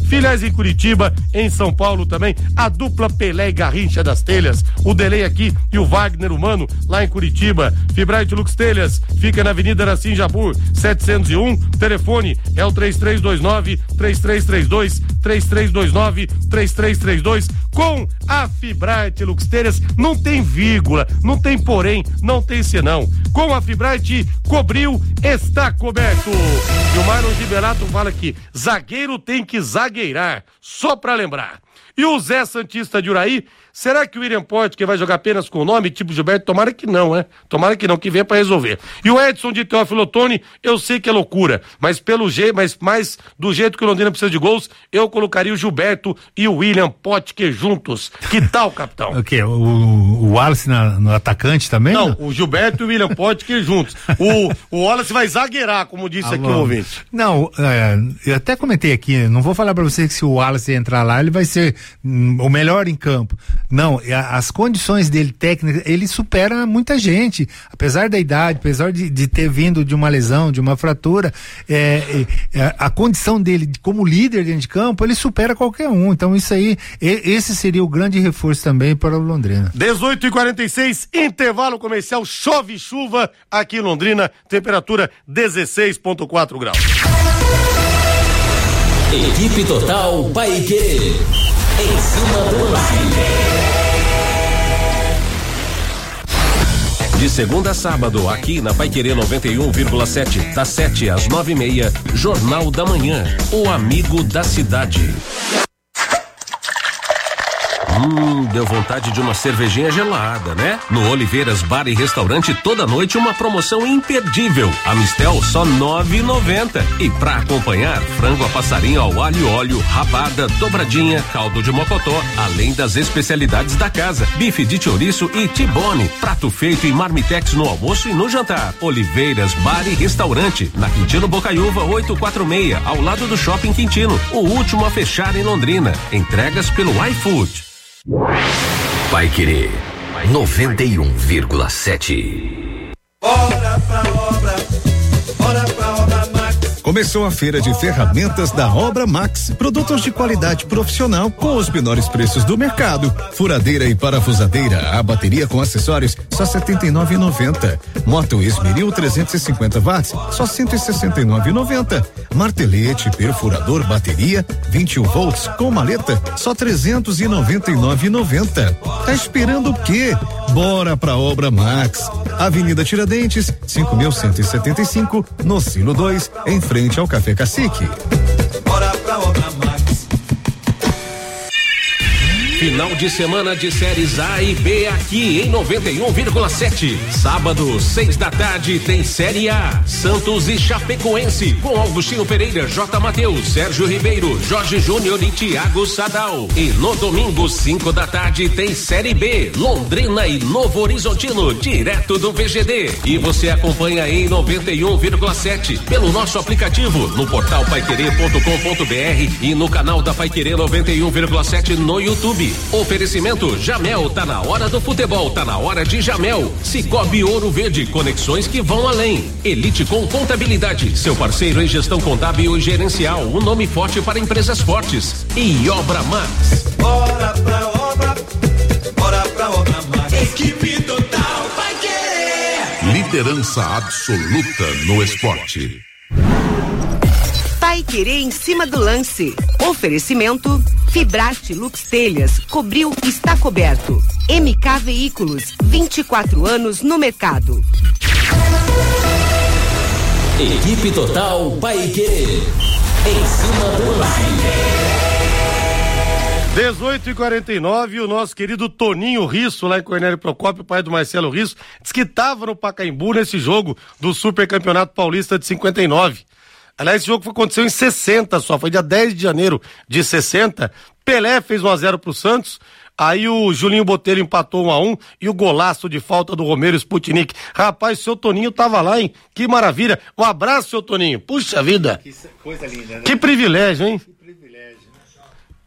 filiais em Curitiba, em São Paulo também, a dupla Pelé e Garrincha das Telhas, o Delay aqui e o Wagner Humano lá em Curitiba. Fibrate Lux Telhas, fica na Avenida Nassim Jabur, setecentos e um, telefone é o três três dois nove, três três três dois, três três dois nove, três três três dois. Com a Fibrate Lux Telhas não tem vírgula, não tem porém, não tem senão. Com a Fibrate, cobriu, está coberto. E o Marlon Giberato fala que zagueiro tem que zagueirar, só pra lembrar. E o Zé Santista de Uraí, será que o William Potker vai jogar apenas com o nome tipo Gilberto? Tomara que não, né? Tomara que não, que venha pra resolver. E o Edson de Teófilo Otoni, eu sei que é loucura, mas pelo jeito, mas mais do jeito que o Londrina precisa de gols, eu colocaria o Gilberto e o William Potker juntos. Que tal, capitão? O quê? O, o Wallace na, no atacante também? Não, não, o Gilberto e o William Potker juntos. O, o Wallace vai zagueirar, como disse ah, aqui o ouvinte. Não, é, eu até comentei aqui, não vou falar pra você que se o Wallace entrar lá, ele vai ser hum, o melhor em campo. Não, as condições dele técnicas, ele supera muita gente, apesar da idade, apesar de, de ter vindo de uma lesão, de uma fratura, é, é, a condição dele como líder dentro de campo, ele supera qualquer um, então isso aí, esse seria o grande reforço também para o Londrina. dezoito e quarenta e seis, intervalo comercial, chove chuva aqui em Londrina, temperatura dezesseis vírgula quatro graus. Equipe Total Paiquerê, em cima do lance. De segunda a sábado, aqui na Paiquerê noventa e um vírgula sete, das sete às nove e meia, Jornal da Manhã, o amigo da cidade. Hum, deu vontade de uma cervejinha gelada, né? No Oliveiras Bar e Restaurante, toda noite uma promoção imperdível. A Mistel só nove e noventa. E pra acompanhar, frango a passarinho ao alho e óleo, rabada, dobradinha, caldo de mocotó, além das especialidades da casa, bife de chouriço e tibone, prato feito em marmitex no almoço e no jantar. Oliveiras Bar e Restaurante, na Quintino Bocaiúva oitocentos e quarenta e seis, ao lado do Shopping Quintino, o último a fechar em Londrina. Entregas pelo iFood. Paiquerê noventa e um vírgula sete. Bora pra obra, bora pra obra Max. Começou a feira de ferramentas da Obra Max. Produtos de qualidade profissional com os menores preços do mercado. Furadeira e parafusadeira, a bateria com acessórios, só setenta e nove reais e noventa centavos. Moto Esmeril trezentos e cinquenta watts, só cento e sessenta e nove reais e noventa centavos. Martelete, perfurador, bateria, vinte e um volts com maleta, só trezentos e noventa e nove reais e noventa centavos. Tá esperando o quê? Bora pra Obra Max. Avenida Tiradentes, cinco mil cento e setenta e cinco, no Silo dois, em frente ao Café Cacique. Bora pra Obra Max. Final de semana de séries A e B aqui em noventa e um vírgula sete. Sábado, seis da tarde, tem Série A. Santos e Chapecoense, com Augustinho Pereira, J. Mateus, Sérgio Ribeiro, Jorge Júnior e Thiago Sadal. E no domingo, cinco da tarde, tem Série B. Londrina e Novo Horizontino, direto do V G D. E você acompanha em noventa e um vírgula sete pelo nosso aplicativo, no portal paiquerê ponto com ponto br e no canal da Paiquerê noventa e um vírgula sete no YouTube. Oferecimento Jamel, tá na hora do futebol, tá na hora de Jamel. Cicobi Ouro Verde, conexões que vão além. Elite com Contabilidade, seu parceiro em gestão contábil e gerencial, um nome forte para empresas fortes. E Obra Max. Bora pra obra, bora pra Obra Max. Equipe Total Paiquerê. Liderança absoluta no esporte. Paiquerê em cima do lance. Oferecimento Fibrate Lux Telhas, cobriu, está coberto. M K Veículos, vinte e quatro anos no mercado. Equipe Total Paiquerê, em cima do lance. dezoito e quarenta e nove, o nosso querido Toninho Risso, lá em Cornélio Procópio, pai do Marcelo Risso, disse que estava no Pacaembu nesse jogo do Super Campeonato Paulista de cinquenta e nove. Aliás, esse jogo aconteceu em sessenta só, foi dia dez de janeiro de sessenta. Pelé fez um a zero pro Santos, aí o Julinho Botelho empatou um a um e o golaço de falta do Romero Sputnik. Rapaz, seu Toninho tava lá, hein? Que maravilha. Um abraço, seu Toninho. Puxa vida. Que coisa linda, né? Que privilégio, hein? Que privilégio.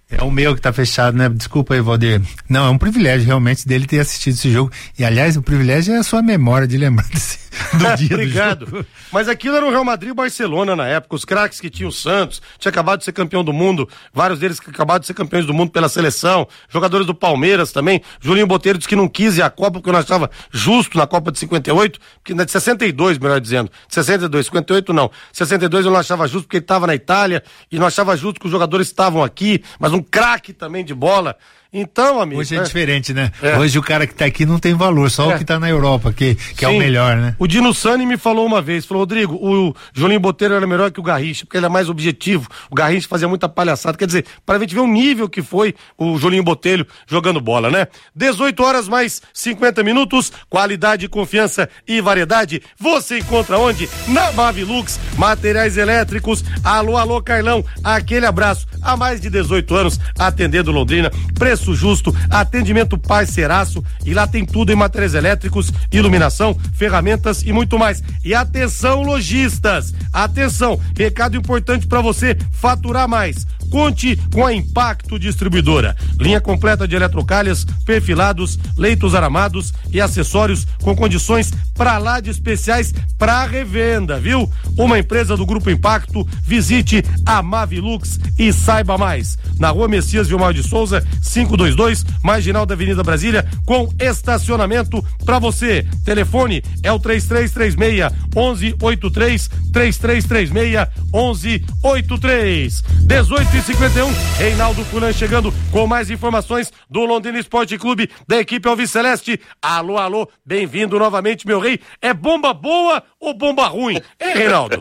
É o meu que tá fechado, né? Desculpa aí, Valdir. Não, é um privilégio realmente dele ter assistido esse jogo. E, aliás, o privilégio é a sua memória de lembrar desse, do dia Obrigado. do jogo. Mas aquilo era o Real Madrid e Barcelona na época. Os craques que tinha o Santos, tinha acabado de ser campeão do mundo, vários deles que acabaram de ser campeões do mundo pela seleção, jogadores do Palmeiras também. Julinho Botelho disse que não quis ir à Copa porque eu não achava justo na Copa de cinquenta e oito, que de sessenta e dois, melhor dizendo. sessenta e dois, cinquenta e oito não. sessenta e dois eu não achava justo porque ele estava na Itália e não achava justo que os jogadores estavam aqui, mas um craque também de bola. Então, amigo. Hoje é, é diferente, né? É. Hoje o cara que tá aqui não tem valor, só é. o que tá na Europa, que, que é o melhor, né? O Dino Sani me falou uma vez, falou, Rodrigo, o Julinho Botelho era melhor que o Garrincha, porque ele é mais objetivo. O Garrincha fazia muita palhaçada. Quer dizer, para a gente ver o nível que foi o Julinho Botelho jogando bola, né? dezoito horas mais cinquenta minutos, qualidade, confiança e variedade. Você encontra onde? Na Mavilux, materiais elétricos. Alô, alô, Carlão, aquele abraço. Há mais de dezoito anos, atendendo Londrina, preço justo, atendimento parceiraço, e lá tem tudo em materiais elétricos, iluminação, ferramentas e muito mais. E atenção, lojistas, atenção, recado importante para você faturar mais. Conte com a Impacto Distribuidora. Linha completa de eletrocalhas, perfilados, leitos aramados e acessórios com condições pra lá de especiais pra revenda, viu? Uma empresa do Grupo Impacto. Visite a Mavilux e saiba mais. Na Rua Messias Vilmar de Souza, quinhentos e vinte e dois, marginal da Avenida Brasília, com estacionamento pra você. Telefone é o três três três seis, onze oitenta e três, três três três seis, onze oitenta e três. dezoito e cinquenta e um, Reinaldo Fulan chegando com mais informações do Londrina Esporte Clube, da equipe Alviceleste. Alô, alô, bem-vindo novamente, meu rei. É bomba boa ou bomba ruim? Hein, Reinaldo?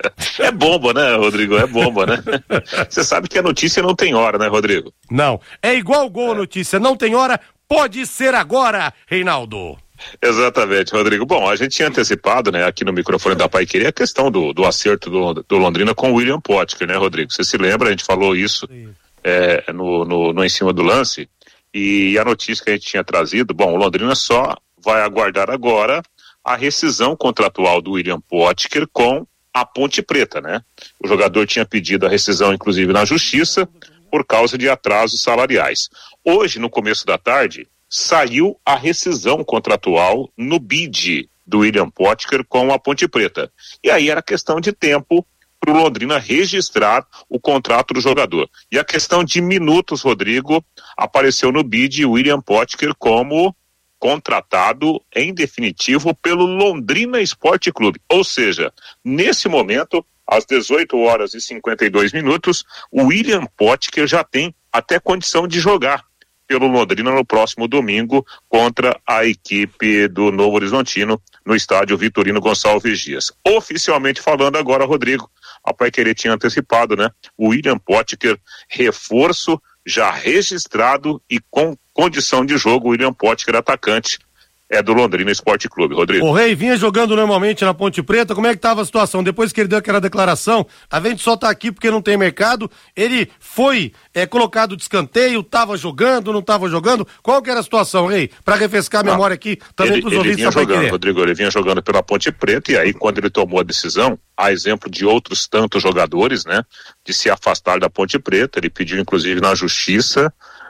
É bomba, né, Rodrigo? É bomba, né? Você sabe que a notícia não tem hora, né, Rodrigo? Não, é igual gol a notícia, não tem hora, pode ser agora, Reinaldo. Exatamente, Rodrigo. Bom, a gente tinha antecipado, né, aqui no microfone da Paiquerê, a questão do, do acerto do, do Londrina com o William Potker, né, Rodrigo? Você se lembra, a gente falou isso é, no, no, no Em Cima do Lance, e a notícia que a gente tinha trazido, bom, o Londrina só vai aguardar agora a rescisão contratual do William Potker com a Ponte Preta, né? O jogador tinha pedido a rescisão, inclusive, na Justiça, por causa de atrasos salariais. Hoje, no começo da tarde, saiu a rescisão contratual no bid do William Potker com a Ponte Preta. E aí era questão de tempo para o Londrina registrar o contrato do jogador. E a questão de minutos, Rodrigo, apareceu no bid William Potker como contratado em definitivo pelo Londrina Esporte Clube. Ou seja, nesse momento, às dezoito horas e cinquenta e dois minutos, o William Potker já tem até condição de jogar pelo Londrina no próximo domingo contra a equipe do Novo Horizontino no estádio Vitorino Gonçalves Dias. Oficialmente falando agora, Rodrigo, a Paiquerê tinha antecipado, né? O William Potker, reforço já registrado e com condição de jogo. O William Potker, atacante, é do Londrina Esporte Clube, Rodrigo. O Rei vinha jogando normalmente na Ponte Preta, como é que estava a situação? Depois que ele deu aquela declaração, a gente só tá aqui porque não tem mercado, ele foi é, colocado de escanteio, tava jogando, não tava jogando, qual que era a situação, Rei? Pra refrescar a não, memória aqui, também pros ouvintes da Paiquerê. Ele vinha jogando, Rodrigo, ele vinha jogando pela Ponte Preta, e aí quando ele tomou a decisão, a exemplo de outros tantos jogadores, né, de se afastar da Ponte Preta, ele pediu inclusive na Justiça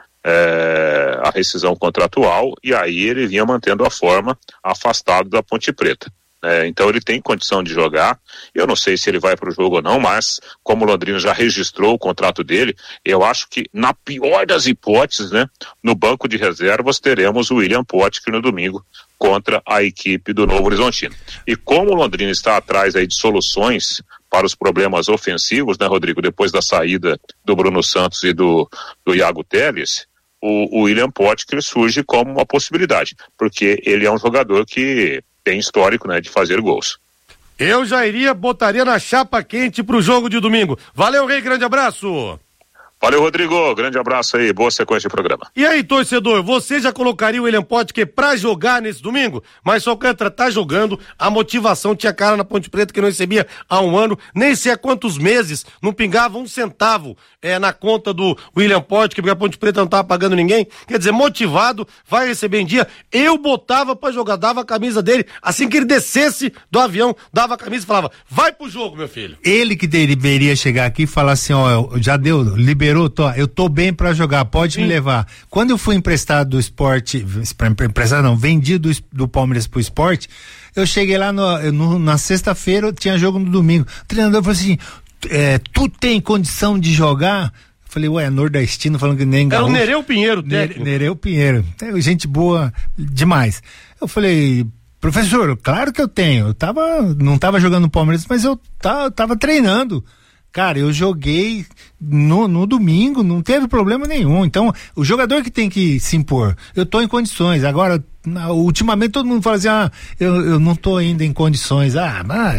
É, a rescisão contratual, e aí ele vinha mantendo a forma afastado da Ponte Preta. É, então ele tem condição de jogar. Eu não sei se ele vai para o jogo ou não, mas como o Londrina já registrou o contrato dele, eu acho que na pior das hipóteses, né, no banco de reservas teremos o William Potker no domingo contra a equipe do Novo Horizontino. E como o Londrina está atrás aí de soluções para os problemas ofensivos, né, Rodrigo, depois da saída do Bruno Santos e do, do Iago Teles, o, o William Potker surge como uma possibilidade, porque ele é um jogador que tem histórico, né, de fazer gols. Eu já iria, botaria na chapa quente pro jogo de domingo. Valeu, Rei, grande abraço. Valeu, Rodrigo, grande abraço aí, boa sequência de programa. E aí, torcedor, você já colocaria o William Potker pra jogar nesse domingo? Mas só que tá jogando, a motivação tinha cara na Ponte Preta que não recebia há um ano, nem sei há quantos meses, não pingava um centavo é, na conta do William Potker, porque a Ponte Preta não tava pagando ninguém. Quer dizer, motivado, vai receber em dia. Eu botava pra jogar, dava a camisa dele, assim que ele descesse do avião, dava a camisa e falava, vai pro jogo, meu filho. Ele que deveria chegar aqui e falar assim, ó, já deu, liberou Beruto, ó, eu tô bem pra jogar, pode Sim. me levar. Quando eu fui emprestado do esporte, emprestado não, vendido do, do Palmeiras pro esporte, eu cheguei lá no, no, na sexta-feira, tinha jogo no domingo. O treinador falou assim, é, tu tem condição de jogar? Falei, ué, nordestino falando que nem gaúcho. Era o Nereu Pinheiro, técnico. Nereu Pinheiro, gente boa demais. Eu falei, professor, claro que eu tenho, eu tava, não tava jogando no Palmeiras, mas eu tava, eu tava treinando. Cara, eu joguei no, no domingo, não teve problema nenhum. Então, o jogador que tem que se impor, eu tô em condições. Agora, na, ultimamente todo mundo fala assim, ah, eu, eu não tô ainda em condições. Ah, mas...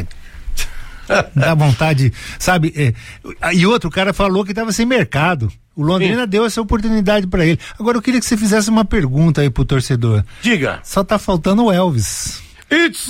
dá vontade, sabe? É, e outro, o cara falou que estava sem mercado. O Londrina Sim. deu essa oportunidade para ele. Agora eu queria que você fizesse uma pergunta aí pro torcedor. Diga. Só tá faltando o Elvis. It's,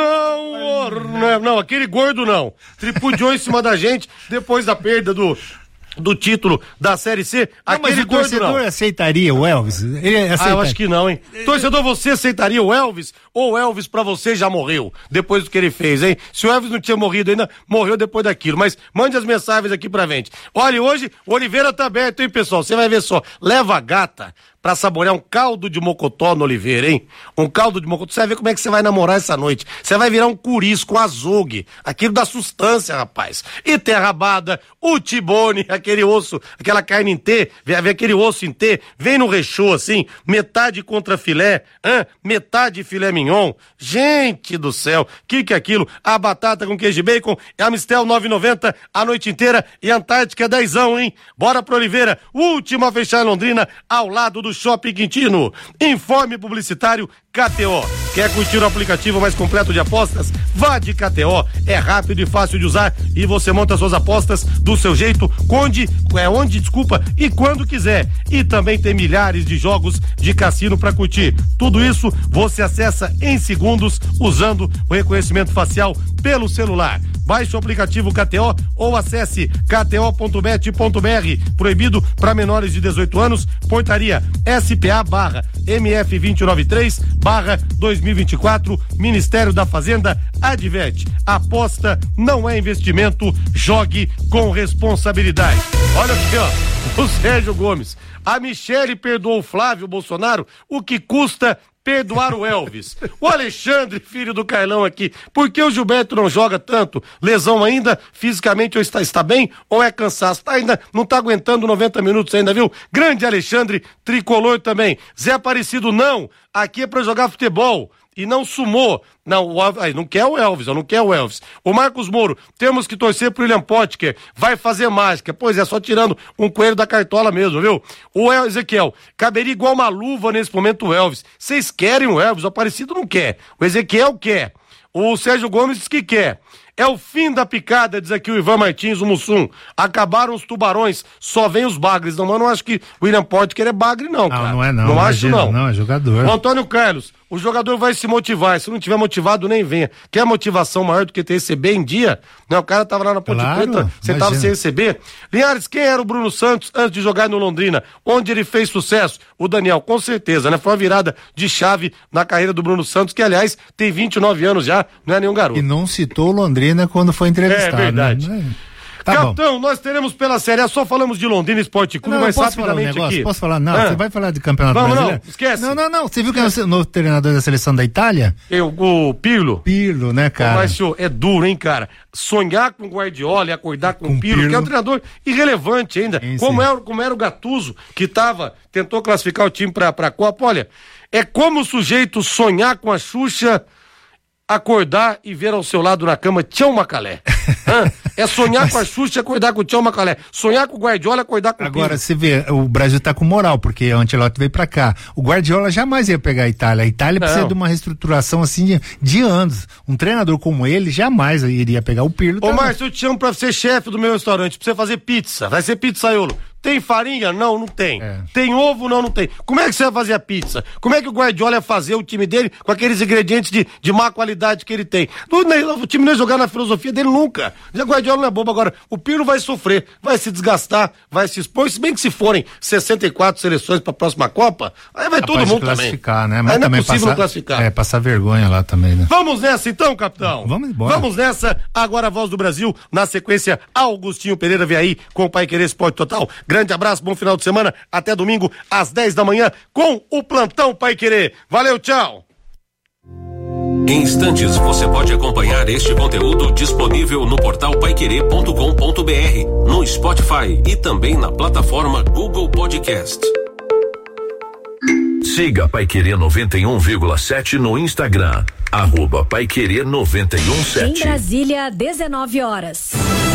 não, não, não, aquele gordo não. Tripudiou em cima da gente depois da perda do do título da Série C. Não, aquele mas o torcedor não. aceitaria o Elvis? Ele aceitaria. Ah, eu acho que não, hein? Torcedor, você aceitaria o Elvis? Ou o Elvis pra você já morreu depois do que ele fez, hein? Se o Elvis não tinha morrido ainda, morreu depois daquilo. Mas mande as mensagens aqui pra gente. Olha, hoje o Oliveira tá aberto, hein, pessoal? Você vai ver só. Leva a gata pra saborear um caldo de mocotó no Oliveira, hein? Um caldo de mocotó. Você vai ver como é que você vai namorar essa noite. Você vai virar um curisco, um azogue. Aquilo da sustância, rapaz. E tem a rabada, o tibone, aquele osso, aquela carne em T, vem aquele osso em T, vem no rechô assim, metade contra filé, hein? Metade filé mignon. Gente do céu, que que é aquilo? A batata com queijo e bacon, é a Mistel nove e noventa a noite inteira e a Antártica é dezão, hein? Bora pro Oliveira, último a fechar em Londrina, ao lado do Shopping Quintino. Informe publicitário K T O. Quer curtir o aplicativo mais completo de apostas? Vá de K T O. É rápido e fácil de usar e você monta suas apostas do seu jeito, onde, é onde, desculpa, e quando quiser. E também tem milhares de jogos de cassino para curtir. Tudo isso você acessa em segundos usando o reconhecimento facial pelo celular. Baixe o aplicativo K T O ou acesse k t o ponto bet ponto b r. Proibido para menores de dezoito anos. Portaria S P A barra M F dois nove três barra dois mil e vinte e quatro. Ministério da Fazenda adverte. Aposta não é investimento. Jogue com responsabilidade. Olha aqui, ó. O Sérgio Gomes. A Michele perdoou o Flávio Bolsonaro. O que custa perdoar o Elvis? O Alexandre, filho do Carlão aqui, por que o Gilberto não joga tanto? Lesão ainda? Fisicamente ou está, está bem? Ou é cansaço? Tá ainda, não tá aguentando noventa minutos ainda, viu? Grande Alexandre, tricolor também. Zé Aparecido, não. Aqui é pra jogar futebol. E não sumou. Não, o, aí, não quer o Elvis, eu não quero o Elvis. O Marcos Moro, temos que torcer pro William Potker, vai fazer mágica. Pois é, só tirando um coelho da cartola mesmo, viu? O El, Ezequiel, caberia igual uma luva nesse momento o Elvis. Vocês querem o Elvis, o Aparecido não quer. O Ezequiel quer. O Sérgio Gomes diz que quer. É o fim da picada, diz aqui o Ivan Martins, o Mussum. Acabaram os tubarões, só vem os bagres. Não, mas eu não acho que o William Potker é bagre, não, cara. Não, não é não. Não acho, não. Não, é jogador. O Antônio Carlos, o jogador vai se motivar. Se não tiver motivado, nem venha. Quer motivação maior do que ter receber em dia? Não, o cara tava lá na Ponte claro, Preta, você tava sem receber. Linhares, quem era o Bruno Santos antes de jogar no Londrina? Onde ele fez sucesso? O Daniel, com certeza, né? Foi uma virada de chave na carreira do Bruno Santos, que aliás tem vinte e nove anos já, não é nenhum garoto. E não citou Londrina quando foi entrevistado. É verdade. Né? Tá Capitão, bom. Nós teremos pela Série A, só falamos de Londrina Esporte Clube, não, mas posso rapidamente falar um negócio, aqui. Posso falar? Não, ah. Você vai falar de Campeonato Vamos, Brasileiro? Não, esquece. Não, não, não. Você viu que é o novo treinador da seleção da Itália? Eu, o Pirlo. Pirlo, né, cara? Mas, senhor, é duro, hein, cara? Sonhar com o Guardiola e acordar com, com o Pirlo, Pirlo, que é um treinador irrelevante ainda. Sim, como, sim. Era, como era o Gattuso, que tava, tentou classificar o time pra, pra Copa. Olha, é como o sujeito sonhar com a Xuxa, acordar e ver ao seu lado na cama Tião Macalé. É sonhar Mas... com a Xuxa e acordar com o Tião Macalé. Sonhar com o Guardiola e acordar com o Agora, você vê, o Brasil tá com moral, porque o Ancelotti veio pra cá. O Guardiola jamais ia pegar a Itália. A Itália Não. precisa de uma reestruturação assim de, de anos. Um treinador como ele jamais iria pegar o Pirlo. Ô, Márcio, eu te chamo pra ser chefe do meu restaurante, pra você fazer pizza. Vai ser pizzaiolo. Tem farinha? Não, não tem. É. Tem ovo? Não, não tem. Como é que você vai fazer a pizza? Como é que o Guardiola ia fazer o time dele com aqueles ingredientes de, de má qualidade que ele tem? O time não ia jogar na filosofia dele nunca. O Guardiola não é bobo. Agora, o Pirlo vai sofrer, vai se desgastar, vai se expor. Se bem que se forem sessenta e quatro seleções pra próxima Copa, aí vai Capaz todo mundo classificar, também. Né? Mas aí também não é possível passar, não classificar. É, passar vergonha lá também, né? Vamos nessa então, capitão? Vamos embora. Vamos nessa. Agora a Voz do Brasil, na sequência, Augustinho Pereira vem aí com o Pai Querer Esporte Total. Grande abraço, bom final de semana, até domingo às dez da manhã com o Plantão Paiquerê. Valeu, tchau! Em instantes você pode acompanhar este conteúdo disponível no portal paiquerê ponto com ponto br, no Spotify e também na plataforma Google Podcast. Siga Paiquerê noventa e um vírgula sete no Instagram, arroba Paiquerê noventa e um sete. Em Brasília, dezenove horas.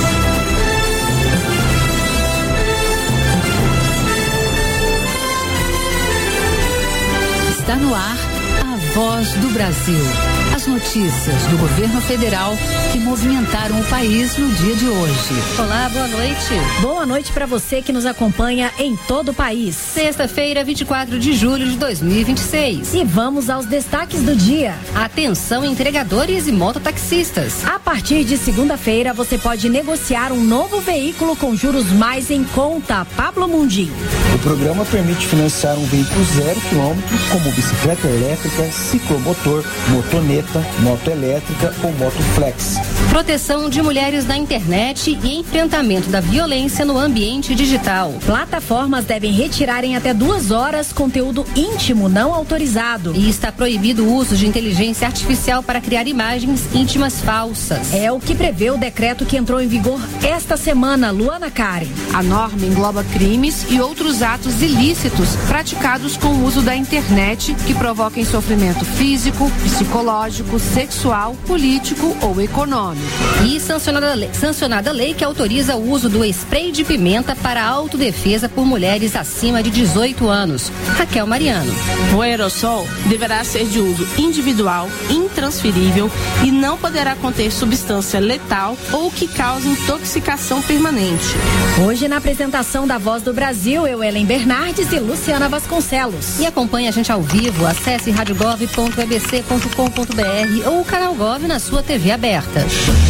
Está no ar a Voz do Brasil. As notícias do governo federal que movimentaram o país no dia de hoje. Olá, boa noite. Boa noite para você que nos acompanha em todo o país. Sexta-feira, vinte e quatro de julho de dois mil e vinte e seis. E vamos aos destaques do dia. Atenção, entregadores e mototaxistas. A partir de segunda-feira, você pode negociar um novo veículo com juros mais em conta. Pablo Mundim. O programa permite financiar um veículo zero quilômetro, como bicicleta elétrica, ciclomotor, motoneta, moto elétrica ou moto flex. Proteção de mulheres na internet e enfrentamento da violência no ambiente digital. Plataformas devem retirar em até duas horas conteúdo íntimo não autorizado. E está proibido o uso de inteligência artificial para criar imagens íntimas falsas. É o que prevê o decreto que entrou em vigor esta semana, Luana Karen. A norma engloba crimes e outros atos ilícitos praticados com o uso da internet que provoquem sofrimento físico, psicológico, sexual, político ou econômico. E sancionada a lei, sancionada a lei que autoriza o uso do spray de pimenta para autodefesa por mulheres acima de dezoito anos. Raquel Mariano. O aerossol deverá ser de uso individual, intransferível e não poderá conter substância letal ou que cause intoxicação permanente. Hoje, na apresentação da Voz do Brasil, eu, Ellen Bernardes e Luciana Vasconcelos. E acompanhe a gente ao vivo. Acesse radiogov ponto e b c ponto com ponto b r ou o canal Gov na sua T V aberta.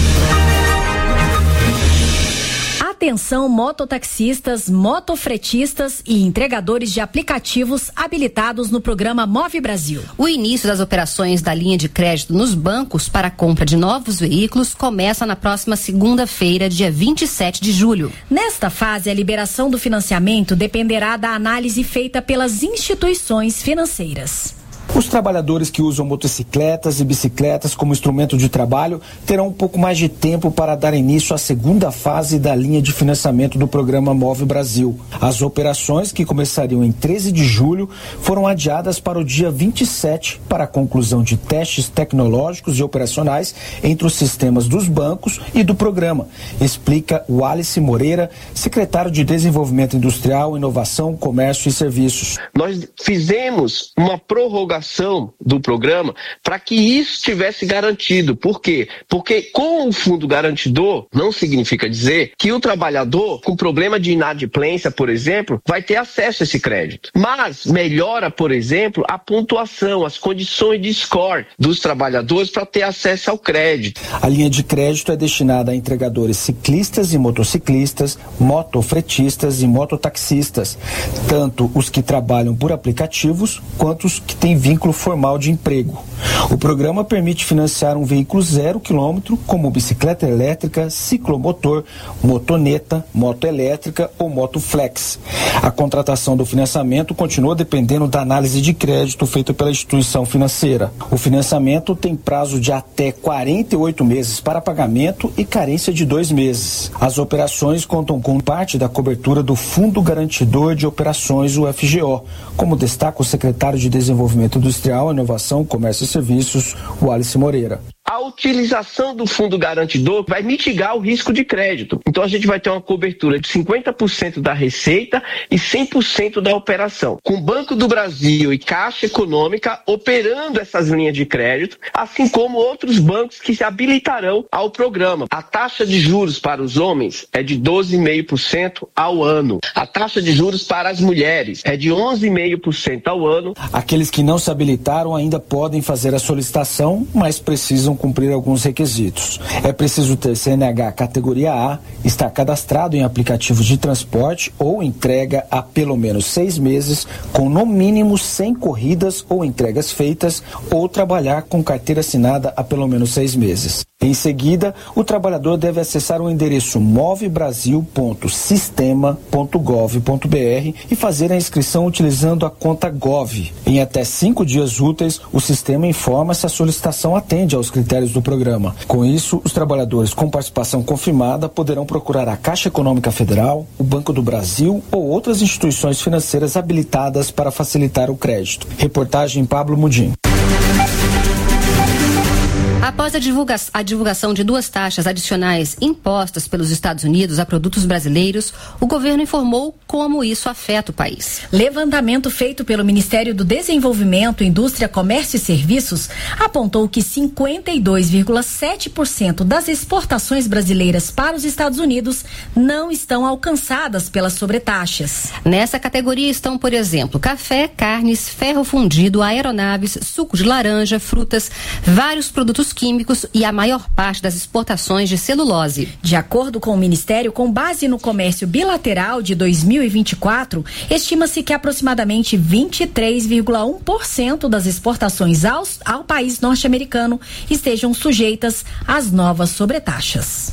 Atenção, mototaxistas, motofretistas e entregadores de aplicativos habilitados no programa Move Brasil. O início das operações da linha de crédito nos bancos para a compra de novos veículos começa na próxima segunda-feira, dia vinte e sete de julho. Nesta fase, a liberação do financiamento dependerá da análise feita pelas instituições financeiras. Os trabalhadores que usam motocicletas e bicicletas como instrumento de trabalho terão um pouco mais de tempo para dar início à segunda fase da linha de financiamento do programa Move Brasil. As operações, que começariam em treze de julho, foram adiadas para o dia vinte e sete para a conclusão de testes tecnológicos e operacionais entre os sistemas dos bancos e do programa, explica o Wallace Moreira, secretário de Desenvolvimento Industrial, Inovação, Comércio e Serviços. Nós fizemos uma prorrogação do programa para que isso estivesse garantido. Por quê? Porque com o fundo garantidor não significa dizer que o trabalhador com problema de inadimplência, por exemplo, vai ter acesso a esse crédito. Mas melhora, por exemplo, a pontuação, as condições de score dos trabalhadores para ter acesso ao crédito. A linha de crédito é destinada a entregadores ciclistas e motociclistas, motofretistas e mototaxistas, tanto os que trabalham por aplicativos quanto os que têm vínculo formal de emprego. O programa permite financiar um veículo zero quilômetro, como bicicleta elétrica, ciclomotor, motoneta, moto elétrica ou moto flex. A contratação do financiamento continua dependendo da análise de crédito feita pela instituição financeira. O financiamento tem prazo de até quarenta e oito meses para pagamento e carência de dois meses. As operações contam com parte da cobertura do Fundo Garantidor de Operações, o F G O, como destaca o secretário de Desenvolvimento Industrial, Inovação, Comércio e Serviços, Wallace Moreira. A utilização do fundo garantidor vai mitigar o risco de crédito. Então a gente vai ter uma cobertura de cinquenta por cento da receita e cem por cento da operação. Com o Banco do Brasil e Caixa Econômica operando essas linhas de crédito, assim como outros bancos que se habilitarão ao programa. A taxa de juros para os homens é de doze vírgula cinco por cento ao ano. A taxa de juros para as mulheres é de onze vírgula cinco por cento ao ano. Aqueles que não se habilitaram ainda podem fazer a solicitação, mas precisam cumprir alguns requisitos. É preciso ter C N H categoria A, estar cadastrado em aplicativos de transporte ou entrega há pelo menos seis meses, com no mínimo cem corridas ou entregas feitas, ou trabalhar com carteira assinada há pelo menos seis meses. Em seguida, o trabalhador deve acessar o endereço movebrasil ponto sistema ponto gov ponto br e fazer a inscrição utilizando a conta Gov. Em até cinco dias úteis, o sistema informa se a solicitação atende aos critérios do programa. Com isso, os trabalhadores com participação confirmada poderão procurar a Caixa Econômica Federal, o Banco do Brasil ou outras instituições financeiras habilitadas para facilitar o crédito. Reportagem Pablo Mudim. Após a, divulga a divulgação de duas taxas adicionais impostas pelos Estados Unidos a produtos brasileiros, o governo informou como isso afeta o país. Levantamento feito pelo Ministério do Desenvolvimento, Indústria, Comércio e Serviços apontou que cinquenta e dois vírgula sete por cento das exportações brasileiras para os Estados Unidos não estão alcançadas pelas sobretaxas. Nessa categoria estão, por exemplo, café, carnes, ferro fundido, aeronaves, suco de laranja, frutas, vários produtos químicos e a maior parte das exportações de celulose. De acordo com o Ministério, com base no comércio bilateral de dois mil e vinte e quatro, estima-se que aproximadamente vinte e três vírgula um por cento das exportações aos, ao país norte-americano estejam sujeitas às novas sobretaxas.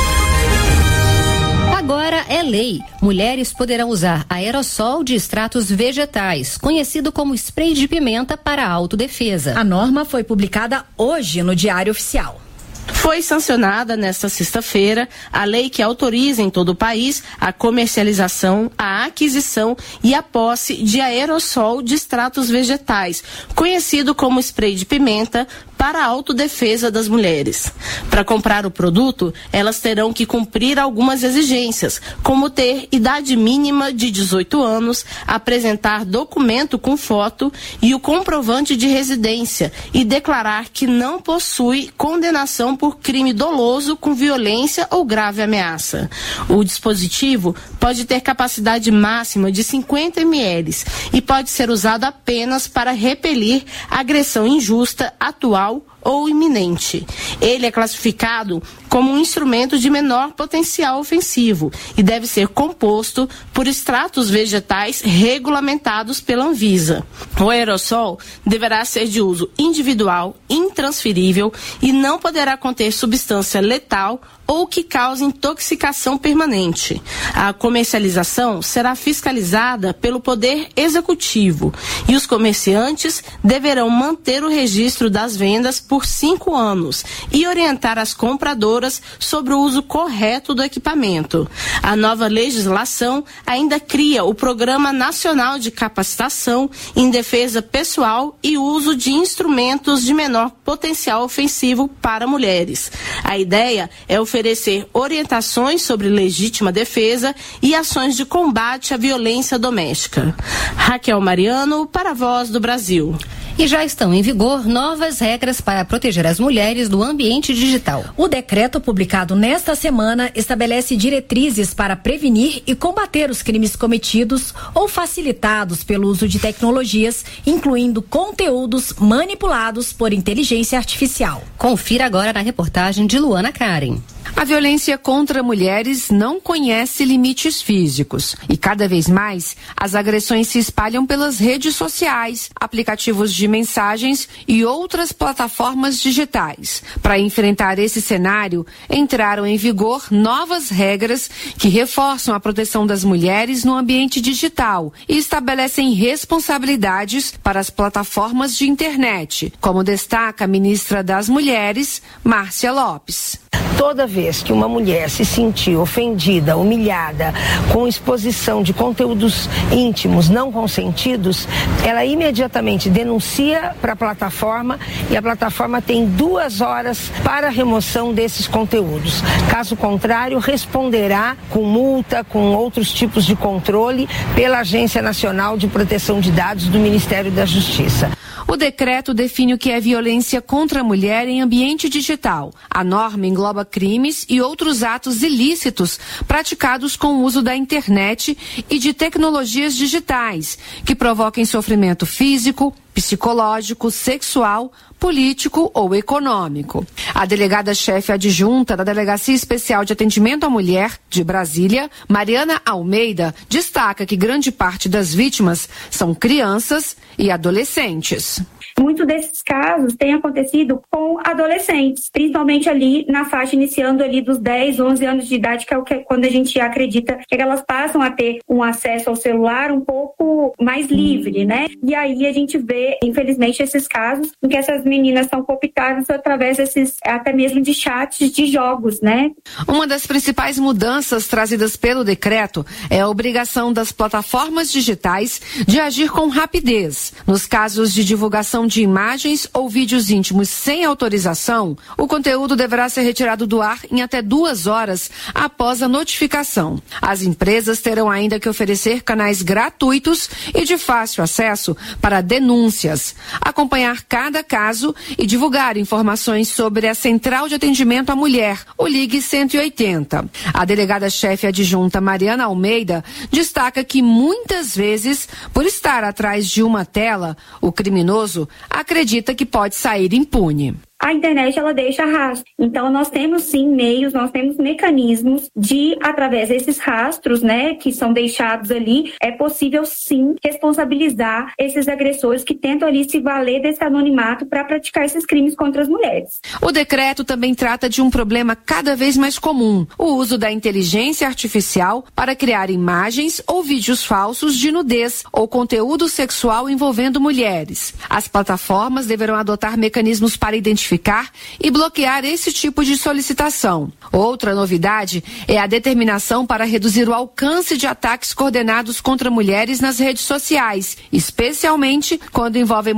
Agora é lei. Mulheres poderão usar aerossol de extratos vegetais, conhecido como spray de pimenta para autodefesa. A norma foi publicada hoje no Diário Oficial. Foi sancionada nesta sexta-feira a lei que autoriza em todo o país a comercialização, a aquisição e a posse de aerossol de extratos vegetais, conhecido como spray de pimenta, para a autodefesa das mulheres. Para comprar o produto, elas terão que cumprir algumas exigências, como ter idade mínima de dezoito anos, apresentar documento com foto e o comprovante de residência e declarar que não possui condenação por crime doloso com violência ou grave ameaça. O dispositivo pode ter capacidade máxima de cinquenta mililitros e pode ser usado apenas para repelir agressão injusta, atual ou iminente. Ele é classificado como um instrumento de menor potencial ofensivo e deve ser composto por extratos vegetais regulamentados pela Anvisa. O aerossol deverá ser de uso individual, intransferível e não poderá conter substância letal ou que cause intoxicação permanente. A comercialização será fiscalizada pelo Poder Executivo e os comerciantes deverão manter o registro das vendas por cinco anos e orientar as compradoras sobre o uso correto do equipamento. A nova legislação ainda cria o Programa Nacional de Capacitação em Defesa Pessoal e Uso de Instrumentos de Menor Potencial Ofensivo para mulheres. A ideia é oferecer orientações sobre legítima defesa e ações de combate à violência doméstica. Raquel Mariano, para a Voz do Brasil. E já estão em vigor novas regras para proteger as mulheres do ambiente digital. O decreto publicado nesta semana estabelece diretrizes para prevenir e combater os crimes cometidos ou facilitados pelo uso de tecnologias, incluindo conteúdos manipulados por inteligência artificial. Confira agora na reportagem de Luana Karen. A violência contra mulheres não conhece limites físicos e cada vez mais as agressões se espalham pelas redes sociais, aplicativos de mensagens e outras plataformas digitais. Para enfrentar esse cenário, entraram em vigor novas regras que reforçam a proteção das mulheres no ambiente digital e estabelecem responsabilidades para as plataformas de internet, como destaca a ministra das Mulheres, Márcia Lopes. Toda vez que uma mulher se sentir ofendida, humilhada, com exposição de conteúdos íntimos não consentidos, ela imediatamente denuncia para a plataforma e a plataforma tem duas horas para a remoção desses conteúdos. Caso contrário, responderá com multa, com outros tipos de controle pela Agência Nacional de Proteção de Dados do Ministério da Justiça. O decreto define o que é violência contra a mulher em ambiente digital. A norma engloba crimes e outros atos ilícitos praticados com o uso da internet e de tecnologias digitais, que provoquem sofrimento físico, psicológico, sexual, político ou econômico. A delegada-chefe adjunta da Delegacia Especial de Atendimento à Mulher de Brasília, Mariana Almeida, destaca que grande parte das vítimas são crianças e adolescentes. muitos desses casos têm acontecido com adolescentes, principalmente ali na faixa iniciando ali dos dez, onze anos de idade, que é o que quando a gente acredita que elas passam a ter um acesso ao celular um pouco mais livre, né? E aí a gente vê, infelizmente, esses casos em que essas meninas são cooptadas através desses, até mesmo de chats de jogos, né? Uma das principais mudanças trazidas pelo decreto é a obrigação das plataformas digitais de agir com rapidez. Nos casos de divulgação de imagens ou vídeos íntimos sem autorização, o conteúdo deverá ser retirado do ar em até duas horas após a notificação. As empresas terão ainda que oferecer canais gratuitos e de fácil acesso para denúncias, acompanhar cada caso e divulgar informações sobre a Central de Atendimento à Mulher, o Ligue cento e oitenta. A delegada-chefe adjunta Mariana Almeida destaca que muitas vezes, por estar atrás de uma tela, o criminoso acredita que pode sair impune. A internet, ela deixa rastro. Então, nós temos sim meios, nós temos mecanismos de, através desses rastros, né, que são deixados ali, é possível sim responsabilizar esses agressores que tentam ali se valer desse anonimato para praticar esses crimes contra as mulheres. O decreto também trata de um problema cada vez mais comum, o uso da inteligência artificial para criar imagens ou vídeos falsos de nudez ou conteúdo sexual envolvendo mulheres. As plataformas deverão adotar mecanismos para identificar e bloquear esse tipo de solicitação. Outra novidade é a determinação para reduzir o alcance de ataques coordenados contra mulheres nas redes sociais, especialmente quando envolvem